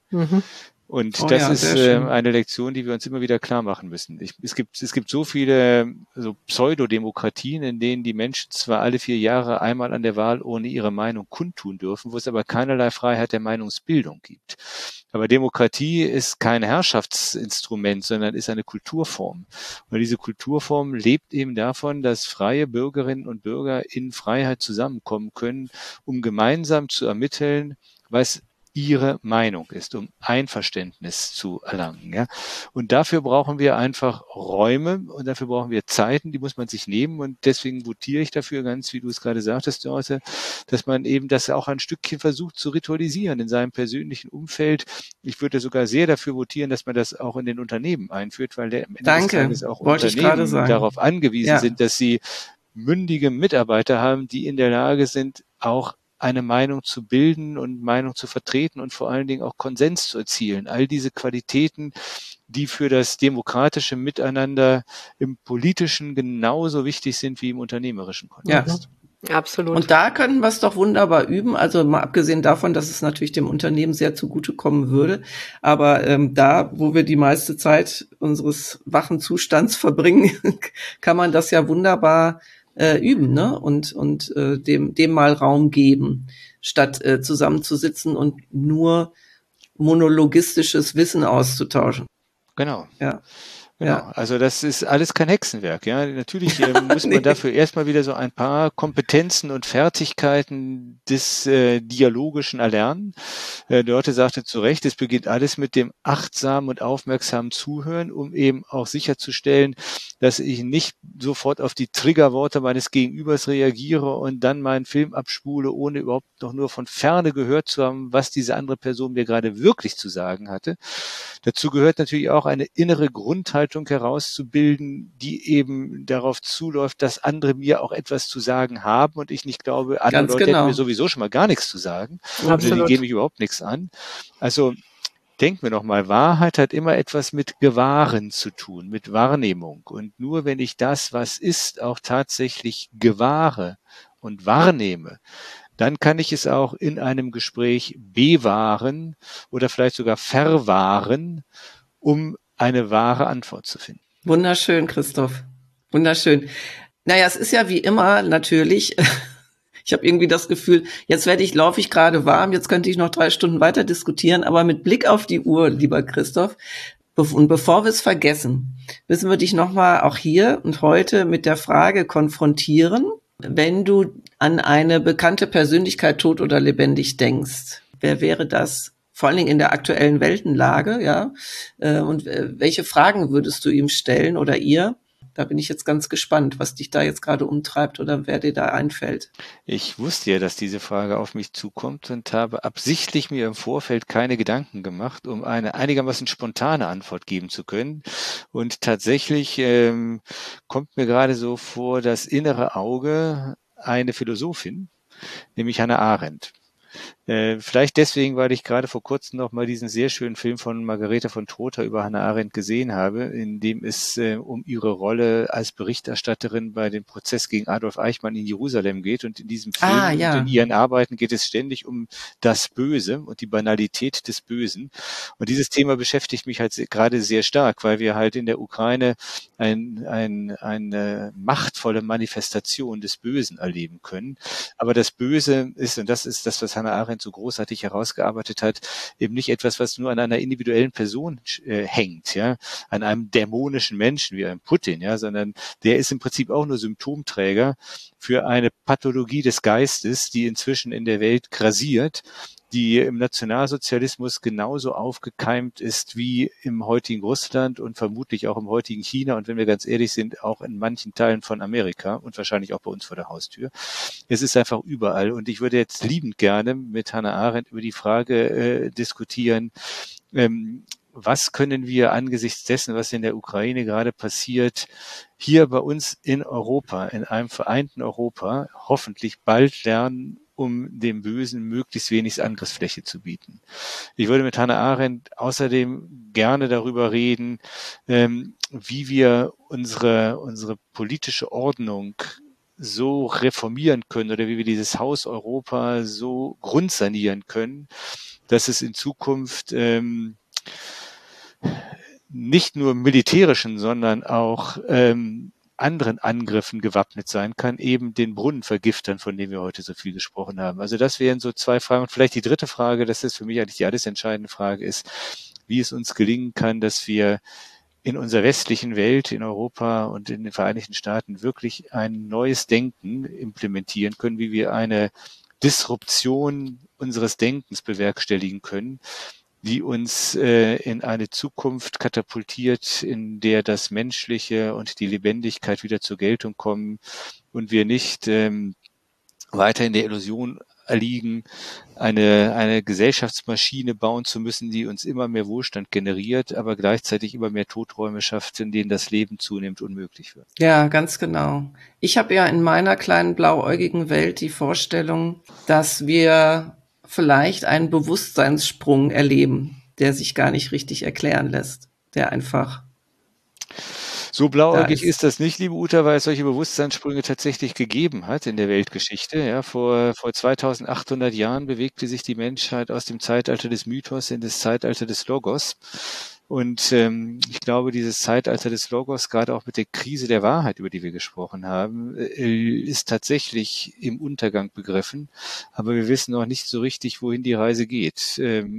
Und das ist eine Lektion, die wir uns immer wieder klar machen müssen. Es gibt so viele so Pseudodemokratien, in denen die Menschen zwar alle 4 Jahre einmal an der Wahl ohne ihre Meinung kundtun dürfen, wo es aber keinerlei Freiheit der Meinungsbildung gibt. Aber Demokratie ist kein Herrschaftsinstrument, sondern ist eine Kulturform. Und diese Kulturform lebt eben davon, dass freie Bürgerinnen und Bürger in Freiheit zusammenkommen können, um gemeinsam zu ermitteln, was ihre Meinung ist, um Einverständnis zu erlangen. Ja? Und dafür brauchen wir einfach Räume und dafür brauchen wir Zeiten, die muss man sich nehmen. Und deswegen votiere ich dafür ganz, wie du es gerade sagtest, Dörte, dass man eben das auch ein Stückchen versucht zu ritualisieren in seinem persönlichen Umfeld. Ich würde sogar sehr dafür votieren, dass man das auch in den Unternehmen einführt, weil am Ende des Tages auch Unternehmen darauf angewiesen sind, dass sie mündige Mitarbeiter haben, die in der Lage sind, auch eine Meinung zu bilden und Meinung zu vertreten und vor allen Dingen auch Konsens zu erzielen. All diese Qualitäten, die für das demokratische Miteinander im politischen genauso wichtig sind wie im unternehmerischen Kontext. Ja, absolut. Und da könnten wir es doch wunderbar üben. Also mal abgesehen davon, dass es natürlich dem Unternehmen sehr zugutekommen würde. Aber da, wo wir die meiste Zeit unseres wachen Zustands verbringen, kann man das ja wunderbar üben, ne? Und dem mal Raum geben, statt zusammenzusitzen und nur monologistisches Wissen auszutauschen. Genau. Ja. Genau, also das ist alles kein Hexenwerk. Ja, natürlich muss man dafür erstmal wieder so ein paar Kompetenzen und Fertigkeiten des Dialogischen erlernen. Dörte sagte zu Recht, es beginnt alles mit dem achtsamen und aufmerksamen Zuhören, um eben auch sicherzustellen, dass ich nicht sofort auf die Triggerworte meines Gegenübers reagiere und dann meinen Film abspule, ohne überhaupt noch nur von Ferne gehört zu haben, was diese andere Person mir gerade wirklich zu sagen hatte. Dazu gehört natürlich auch eine innere Grundhaltung herauszubilden, die eben darauf zuläuft, dass andere mir auch etwas zu sagen haben und ich nicht glaube, andere Leute hätten mir sowieso schon mal gar nichts zu sagen. Also die gehen mich überhaupt nichts an. Also denken wir noch mal, Wahrheit hat immer etwas mit Gewahren zu tun, mit Wahrnehmung. Und nur wenn ich das, was ist, auch tatsächlich gewahre und wahrnehme, dann kann ich es auch in einem Gespräch bewahren oder vielleicht sogar verwahren, um eine wahre Antwort zu finden. Wunderschön, Christoph. Wunderschön. Naja, es ist ja wie immer natürlich, ich habe irgendwie das Gefühl, jetzt laufe ich gerade warm, jetzt könnte ich noch 3 Stunden weiter diskutieren, aber mit Blick auf die Uhr, lieber Christoph, und bevor wir es vergessen, müssen wir dich nochmal auch hier und heute mit der Frage konfrontieren, wenn du an eine bekannte Persönlichkeit, tot oder lebendig, denkst, wer wäre das? Vor allen Dingen in der aktuellen Weltenlage, ja. Und welche Fragen würdest du ihm stellen oder ihr? Da bin ich jetzt ganz gespannt, was dich da jetzt gerade umtreibt oder wer dir da einfällt. Ich wusste ja, dass diese Frage auf mich zukommt und habe absichtlich mir im Vorfeld keine Gedanken gemacht, um eine einigermaßen spontane Antwort geben zu können. Und tatsächlich kommt mir gerade so vor das innere Auge eine Philosophin, nämlich Hannah Arendt. Vielleicht deswegen, weil ich gerade vor kurzem noch mal diesen sehr schönen Film von Margareta von Trotha über Hannah Arendt gesehen habe, in dem es um ihre Rolle als Berichterstatterin bei dem Prozess gegen Adolf Eichmann in Jerusalem geht. Und in diesem Film und in ihren Arbeiten geht es ständig um das Böse und die Banalität des Bösen. Und dieses Thema beschäftigt mich halt gerade sehr stark, weil wir halt in der Ukraine eine machtvolle Manifestation des Bösen erleben können. Aber das Böse ist, und das ist das, was Hannah Arendt so großartig herausgearbeitet hat, eben nicht etwas, was nur an einer individuellen Person hängt, ja, an einem dämonischen Menschen wie einem Putin, ja, sondern der ist im Prinzip auch nur Symptomträger für eine Pathologie des Geistes, die inzwischen in der Welt grassiert, die im Nationalsozialismus genauso aufgekeimt ist wie im heutigen Russland und vermutlich auch im heutigen China und wenn wir ganz ehrlich sind, auch in manchen Teilen von Amerika und wahrscheinlich auch bei uns vor der Haustür. Es ist einfach überall und ich würde jetzt liebend gerne mit Hannah Arendt über die Frage diskutieren, was können wir angesichts dessen, was in der Ukraine gerade passiert, hier bei uns in Europa, in einem vereinten Europa, hoffentlich bald lernen, um dem Bösen möglichst wenig Angriffsfläche zu bieten. Ich würde mit Hannah Arendt außerdem gerne darüber reden, wie wir unsere politische Ordnung so reformieren können oder wie wir dieses Haus Europa so grundsanieren können, dass es in Zukunft nicht nur militärischen, sondern auch anderen Angriffen gewappnet sein kann, eben den Brunnenvergiftern, von denen wir heute so viel gesprochen haben. Also das wären so 2 Fragen. Und vielleicht die dritte Frage, das ist für mich eigentlich die alles entscheidende Frage, ist, wie es uns gelingen kann, dass wir in unserer westlichen Welt, in Europa und in den Vereinigten Staaten wirklich ein neues Denken implementieren können, wie wir eine Disruption unseres Denkens bewerkstelligen können, die uns in eine Zukunft katapultiert, in der das Menschliche und die Lebendigkeit wieder zur Geltung kommen und wir nicht weiter in der Illusion erliegen, eine Gesellschaftsmaschine bauen zu müssen, die uns immer mehr Wohlstand generiert, aber gleichzeitig immer mehr Toträume schafft, in denen das Leben zunehmend unmöglich wird. Ja, ganz genau. Ich habe ja in meiner kleinen blauäugigen Welt die Vorstellung, dass wir vielleicht einen Bewusstseinssprung erleben, der sich gar nicht richtig erklären lässt, der einfach so blauäugig ist das nicht, liebe Uta, weil es solche Bewusstseinssprünge tatsächlich gegeben hat in der Weltgeschichte. Ja, vor 2800 Jahren bewegte sich die Menschheit aus dem Zeitalter des Mythos in das Zeitalter des Logos. Und ich glaube, dieses Zeitalter des Logos, gerade auch mit der Krise der Wahrheit, über die wir gesprochen haben, ist tatsächlich im Untergang begriffen. Aber wir wissen noch nicht so richtig, wohin die Reise geht.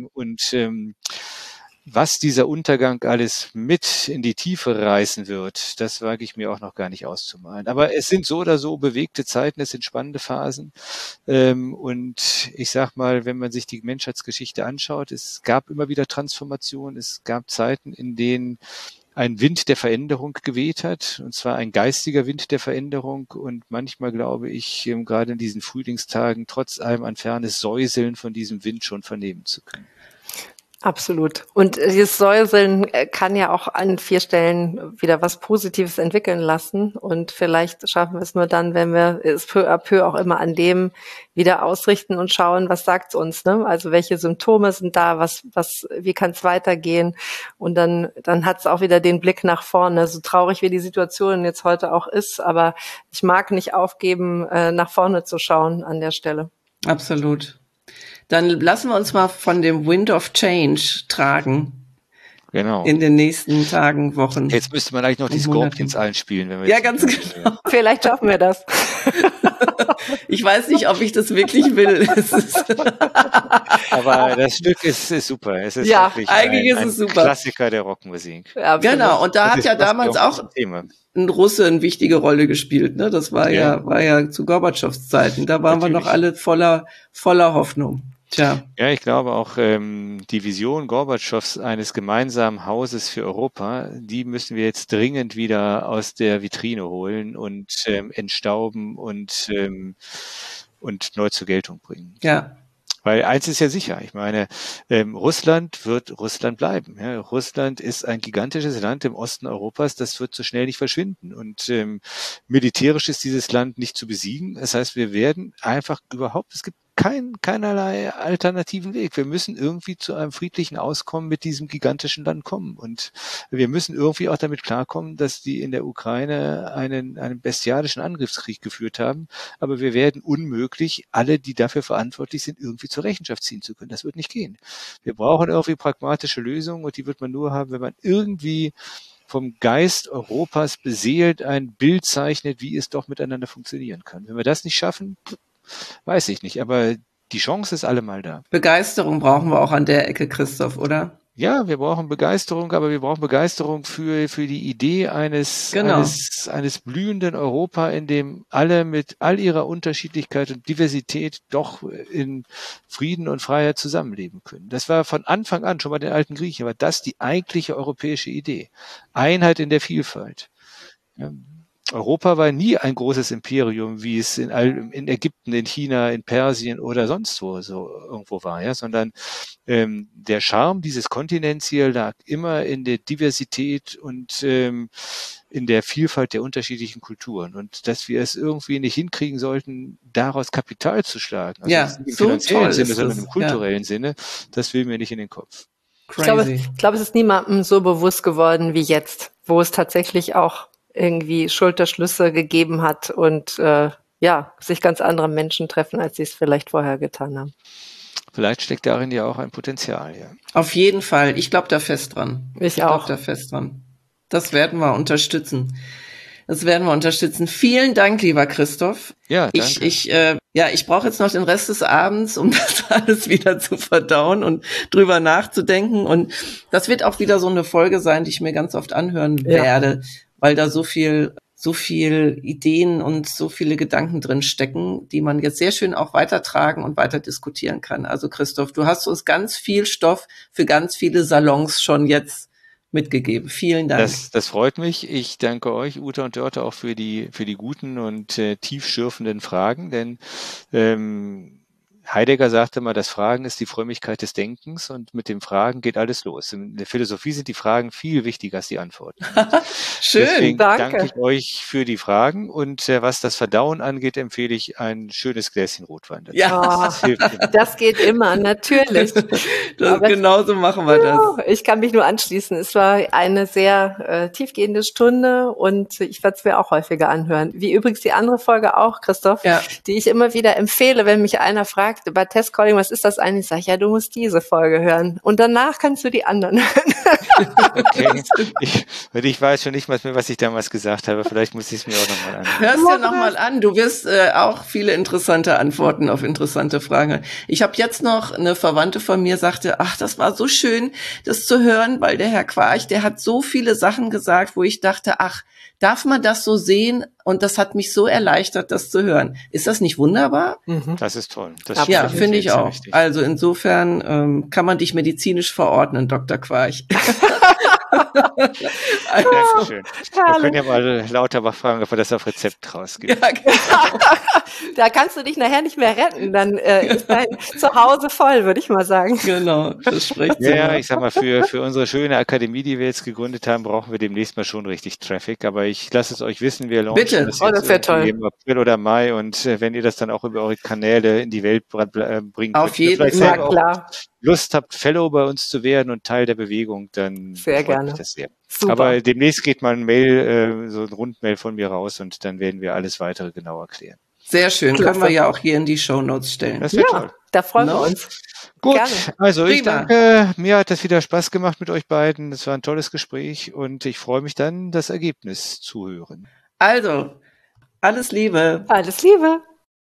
Was dieser Untergang alles mit in die Tiefe reißen wird, das wage ich mir auch noch gar nicht auszumalen. Aber es sind so oder so bewegte Zeiten, es sind spannende Phasen. Und ich sag mal, wenn man sich die Menschheitsgeschichte anschaut, es gab immer wieder Transformationen, es gab Zeiten, in denen ein Wind der Veränderung geweht hat, und zwar ein geistiger Wind der Veränderung. Und manchmal glaube ich, gerade in diesen Frühlingstagen, trotz allem ein fernes Säuseln von diesem Wind schon vernehmen zu können. Absolut. Und dieses Säuseln kann ja auch an 4 Stellen wieder was Positives entwickeln lassen. Und vielleicht schaffen wir es nur dann, wenn wir es peu à peu auch immer an dem wieder ausrichten und schauen, was sagt's uns, ne? Also welche Symptome sind da, wie kann es weitergehen? Und dann hat es auch wieder den Blick nach vorne, so traurig wie die Situation jetzt heute auch ist. Aber ich mag nicht aufgeben, nach vorne zu schauen an der Stelle. Absolut. Dann lassen wir uns mal von dem Wind of Change tragen. Genau. In den nächsten Tagen, Wochen. Jetzt müsste man eigentlich noch die Scorpions einspielen, wenn wir ja, ganz genau. Vielleicht schaffen wir das. Ich weiß nicht, ob ich das wirklich will. Aber das Stück ist super. Es ist ja, wirklich eigentlich ist es super. Klassiker der Rockmusik. Ja, genau. Und da hat ja damals auch ein Russe eine wichtige Rolle gespielt. Ne? Das war ja zu Gorbatschows Zeiten. Da waren wir noch alle voller Hoffnung. Tja. Ja, ich glaube auch, die Vision Gorbatschows eines gemeinsamen Hauses für Europa, die müssen wir jetzt dringend wieder aus der Vitrine holen und entstauben und neu zur Geltung bringen. Ja. Weil eins ist ja sicher, ich meine, Russland wird Russland bleiben. Ja. Russland ist ein gigantisches Land im Osten Europas, das wird so schnell nicht verschwinden. Und militärisch ist dieses Land nicht zu besiegen. Das heißt, wir werden einfach es gibt keinerlei alternativen Weg. Wir müssen irgendwie zu einem friedlichen Auskommen mit diesem gigantischen Land kommen. Und wir müssen irgendwie auch damit klarkommen, dass die in der Ukraine einen bestialischen Angriffskrieg geführt haben. Aber wir werden unmöglich, alle, die dafür verantwortlich sind, irgendwie zur Rechenschaft ziehen zu können. Das wird nicht gehen. Wir brauchen irgendwie pragmatische Lösungen und die wird man nur haben, wenn man irgendwie vom Geist Europas beseelt ein Bild zeichnet, wie es doch miteinander funktionieren kann. Wenn wir das nicht schaffen, weiß ich nicht, aber die Chance ist allemal da. Begeisterung brauchen wir auch an der Ecke, Christoph, oder? Ja, wir brauchen Begeisterung, aber wir brauchen Begeisterung für die Idee eines blühenden Europa, in dem alle mit all ihrer Unterschiedlichkeit und Diversität doch in Frieden und Freiheit zusammenleben können. Das war von Anfang an, schon bei den alten Griechen, war das die eigentliche europäische Idee. Einheit in der Vielfalt. Ja. Europa war nie ein großes Imperium, wie es in Ägypten, in China, in Persien oder sonst wo so irgendwo war, ja, sondern der Charme dieses Kontinents hier lag immer in der Diversität und in der Vielfalt der unterschiedlichen Kulturen und dass wir es irgendwie nicht hinkriegen sollten, daraus Kapital zu schlagen, also nicht im finanziellen Sinne, sondern im kulturellen Sinne, das will mir nicht in den Kopf. Ich glaube, es ist niemandem so bewusst geworden wie jetzt, wo es tatsächlich auch irgendwie Schulterschlüsse gegeben hat und sich ganz andere Menschen treffen, als sie es vielleicht vorher getan haben. Vielleicht steckt darin ja auch ein Potenzial, ja. Auf jeden Fall. Ich glaube da fest dran. Ich auch. glaube da fest dran. Das werden wir unterstützen. Vielen Dank, lieber Christoph. Ja, danke. Ich brauche jetzt noch den Rest des Abends, um das alles wieder zu verdauen und drüber nachzudenken. Und das wird auch wieder so eine Folge sein, die ich mir ganz oft anhören werde, weil da so viel so viel Ideen und so viele Gedanken drin stecken, die man jetzt sehr schön auch weitertragen und weiter diskutieren kann. Also Christoph, du hast uns ganz viel Stoff für ganz viele Salons schon jetzt mitgegeben. Vielen Dank. Das freut mich. Ich danke euch, Uta und Dörte, auch für die guten und tiefschürfenden Fragen, denn Heidegger sagte mal, das Fragen ist die Frömmigkeit des Denkens und mit dem Fragen geht alles los. In der Philosophie sind die Fragen viel wichtiger als die Antworten. Schön, deswegen danke. danke ich euch für die Fragen und was das Verdauen angeht, empfehle ich ein schönes Gläschen Rotwein dazu. Ja, das geht immer, natürlich. Genauso machen wir das. Ich kann mich nur anschließen. Es war eine sehr tiefgehende Stunde und ich werde es mir auch häufiger anhören. Wie übrigens die andere Folge auch, Christoph, die ich immer wieder empfehle, wenn mich einer fragt über Testcalling, was ist das eigentlich? Sag ich, ja, du musst diese Folge hören. Und danach kannst du die anderen hören. Okay. Ich weiß schon nicht mal mehr, was ich damals gesagt habe. Vielleicht muss ich es mir auch nochmal anhören. Hörst dir nochmal an. Du wirst auch viele interessante Antworten auf interessante Fragen. Ich habe jetzt noch eine Verwandte von mir, sagte, ach, das war so schön, das zu hören, weil der Herr Quarch, der hat so viele Sachen gesagt, wo ich dachte, ach, darf man das so sehen? Und das hat mich so erleichtert, das zu hören. Ist das nicht wunderbar? Das ist toll. Ja, finde ich auch. Richtig. Also insofern kann man dich medizinisch verordnen, Dr. Quarch. Dankeschön. Wir können ja mal Lauterbach fragen, ob er das auf Rezept rausgibt. Ja, genau. Da kannst du dich nachher nicht mehr retten. Dann ist dein Zuhause voll, würde ich mal sagen. Genau, das spricht so. Ja, ich sag mal, für unsere schöne Akademie, die wir jetzt gegründet haben, brauchen wir demnächst mal schon richtig Traffic. Aber ich lasse es euch wissen, wir launchen das das wäre toll. Im April oder Mai. Und wenn ihr das dann auch über eure Kanäle in die Welt bringt, auf jeden Fall, klar. Lust habt, Fellow bei uns zu werden und Teil der Bewegung, dann sehr gerne. Mich das sehr. Super. Aber demnächst geht mal ein Mail, so ein Rundmail von mir raus und dann werden wir alles weitere genau erklären. Sehr schön. Klasse. Können wir ja auch hier in die Shownotes stellen. Das wäre toll. Da freuen wir uns. Gut, gerne. Also ich danke, mir hat das wieder Spaß gemacht mit euch beiden. Es war ein tolles Gespräch und ich freue mich dann, das Ergebnis zu hören. Also, alles Liebe. Alles Liebe.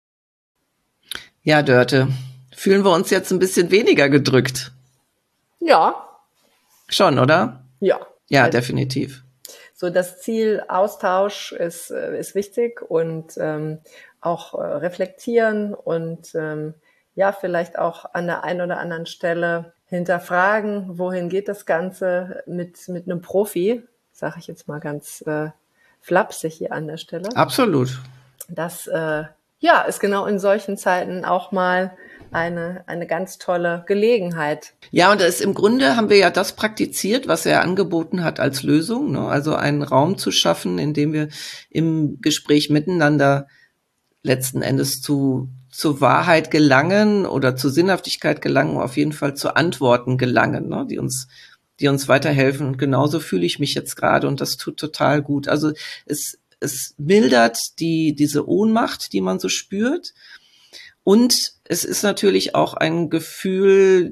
Ja, Dörte, fühlen wir uns jetzt ein bisschen weniger gedrückt? Ja. Schon, oder? Ja. Ja, definitiv. So, das Ziel Austausch ist wichtig und auch reflektieren und vielleicht auch an der einen oder anderen Stelle hinterfragen, wohin geht das Ganze mit einem Profi, sage ich jetzt mal ganz flapsig hier an der Stelle. Absolut. Das ist genau in solchen Zeiten auch mal eine ganz tolle Gelegenheit. Ja, und im Grunde haben wir ja das praktiziert, was er angeboten hat als Lösung, ne? Also einen Raum zu schaffen, in dem wir im Gespräch miteinander letzten Endes zur Wahrheit gelangen oder zur Sinnhaftigkeit gelangen, auf jeden Fall zu Antworten gelangen, ne? die uns weiterhelfen. Und genauso fühle ich mich jetzt gerade und das tut total gut. Also es mildert diese Ohnmacht, die man so spürt. Und es ist natürlich auch ein Gefühl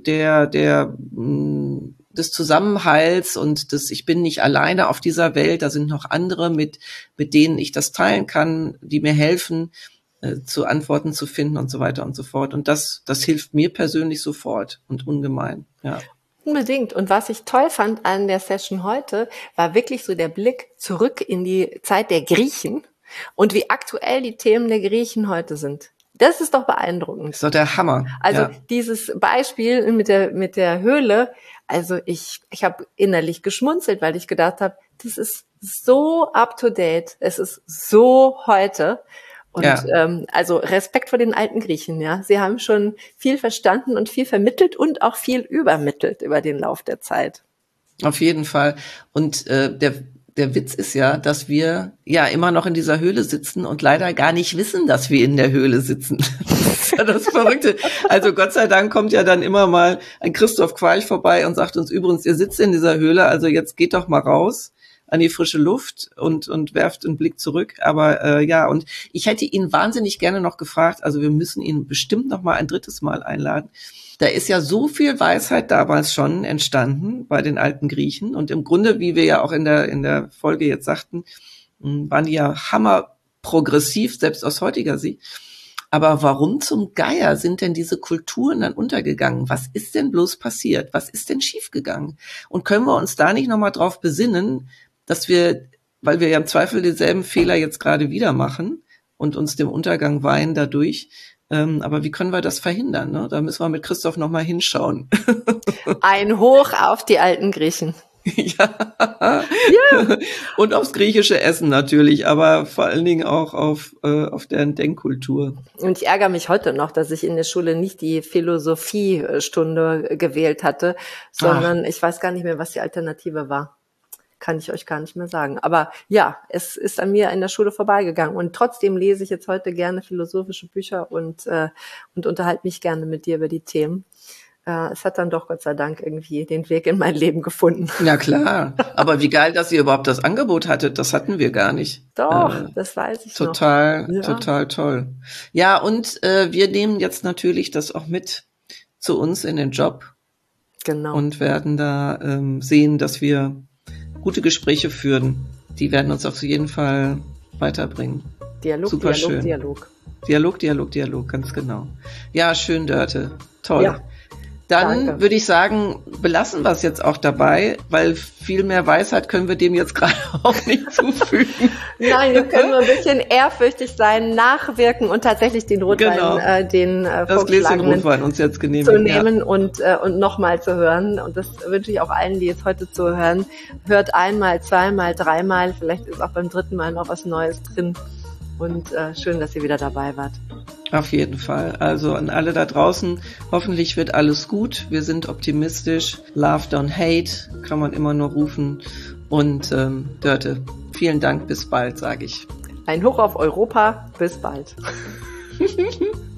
des Zusammenhalts und ich bin nicht alleine auf dieser Welt, da sind noch andere, mit denen ich das teilen kann, die mir helfen, zu Antworten zu finden und so weiter und so fort. Und das hilft mir persönlich sofort und ungemein, ja. Unbedingt. Und was ich toll fand an der Session heute, war wirklich so der Blick zurück in die Zeit der Griechen und wie aktuell die Themen der Griechen heute sind. Das ist doch beeindruckend. Das ist doch der Hammer. Also dieses Beispiel mit der Höhle, also ich habe innerlich geschmunzelt, weil ich gedacht habe, das ist so up to date, es ist so heute. Und also Respekt vor den alten Griechen, ja. Sie haben schon viel verstanden und viel vermittelt und auch viel übermittelt über den Lauf der Zeit. Auf jeden Fall. Und der Witz ist ja, dass wir ja immer noch in dieser Höhle sitzen und leider gar nicht wissen, dass wir in der Höhle sitzen. Das ist ja das Verrückte. Also Gott sei Dank kommt ja dann immer mal ein Christoph Quarch vorbei und sagt uns übrigens, ihr sitzt in dieser Höhle, also jetzt geht doch mal raus an die frische Luft und werft einen Blick zurück. Aber und ich hätte ihn wahnsinnig gerne noch gefragt, also wir müssen ihn bestimmt noch mal ein drittes Mal einladen. Da ist ja so viel Weisheit damals schon entstanden bei den alten Griechen. Und im Grunde, wie wir ja auch in der Folge jetzt sagten, waren die ja hammerprogressiv, selbst aus heutiger Sicht. Aber warum zum Geier sind denn diese Kulturen dann untergegangen? Was ist denn bloß passiert? Was ist denn schiefgegangen? Und können wir uns da nicht nochmal drauf besinnen, dass wir weil wir ja im Zweifel denselben Fehler jetzt gerade wieder machen und uns dem Untergang weihen dadurch. Aber wie können wir das verhindern? Ne? Da müssen wir mit Christoph nochmal hinschauen. Ein Hoch auf die alten Griechen. Ja. Und aufs griechische Essen natürlich, aber vor allen Dingen auch auf deren Denkkultur. Und ich ärgere mich heute noch, dass ich in der Schule nicht die Philosophiestunde gewählt hatte, sondern ich weiß gar nicht mehr, was die Alternative war. Kann ich euch gar nicht mehr sagen. Aber ja, es ist an mir in der Schule vorbeigegangen. Und trotzdem lese ich jetzt heute gerne philosophische Bücher und unterhalte mich gerne mit dir über die Themen. Es hat dann doch Gott sei Dank irgendwie den Weg in mein Leben gefunden. Ja klar, aber wie geil, dass ihr überhaupt das Angebot hattet, das hatten wir gar nicht. Doch, das weiß ich total, noch. Total toll. Ja, und wir nehmen jetzt natürlich das auch mit zu uns in den Job. Genau. Und werden da sehen, dass wir gute Gespräche führen. Die werden uns auf jeden Fall weiterbringen. Super schön. Dialog, ganz genau. Ja, schön, Dörte. Toll. Ja. Dann würde ich sagen, belassen wir es jetzt auch dabei, weil viel mehr Weisheit können wir dem jetzt gerade auch nicht zufügen. Nein, wir können nur ein bisschen ehrfürchtig sein, nachwirken und tatsächlich den Rotwein, den das Gläschen Rotwein uns jetzt genehmigen, zu nehmen und nochmal zu hören. Und das wünsche ich auch allen, die jetzt heute zuhören. Hört einmal, zweimal, dreimal, vielleicht ist auch beim dritten Mal noch was Neues drin. Und schön, dass ihr wieder dabei wart. Auf jeden Fall. Also an alle da draußen, hoffentlich wird alles gut. Wir sind optimistisch. Love, don't hate, kann man immer nur rufen. Und Dörte, vielen Dank, bis bald, sage ich. Ein Hoch auf Europa, bis bald.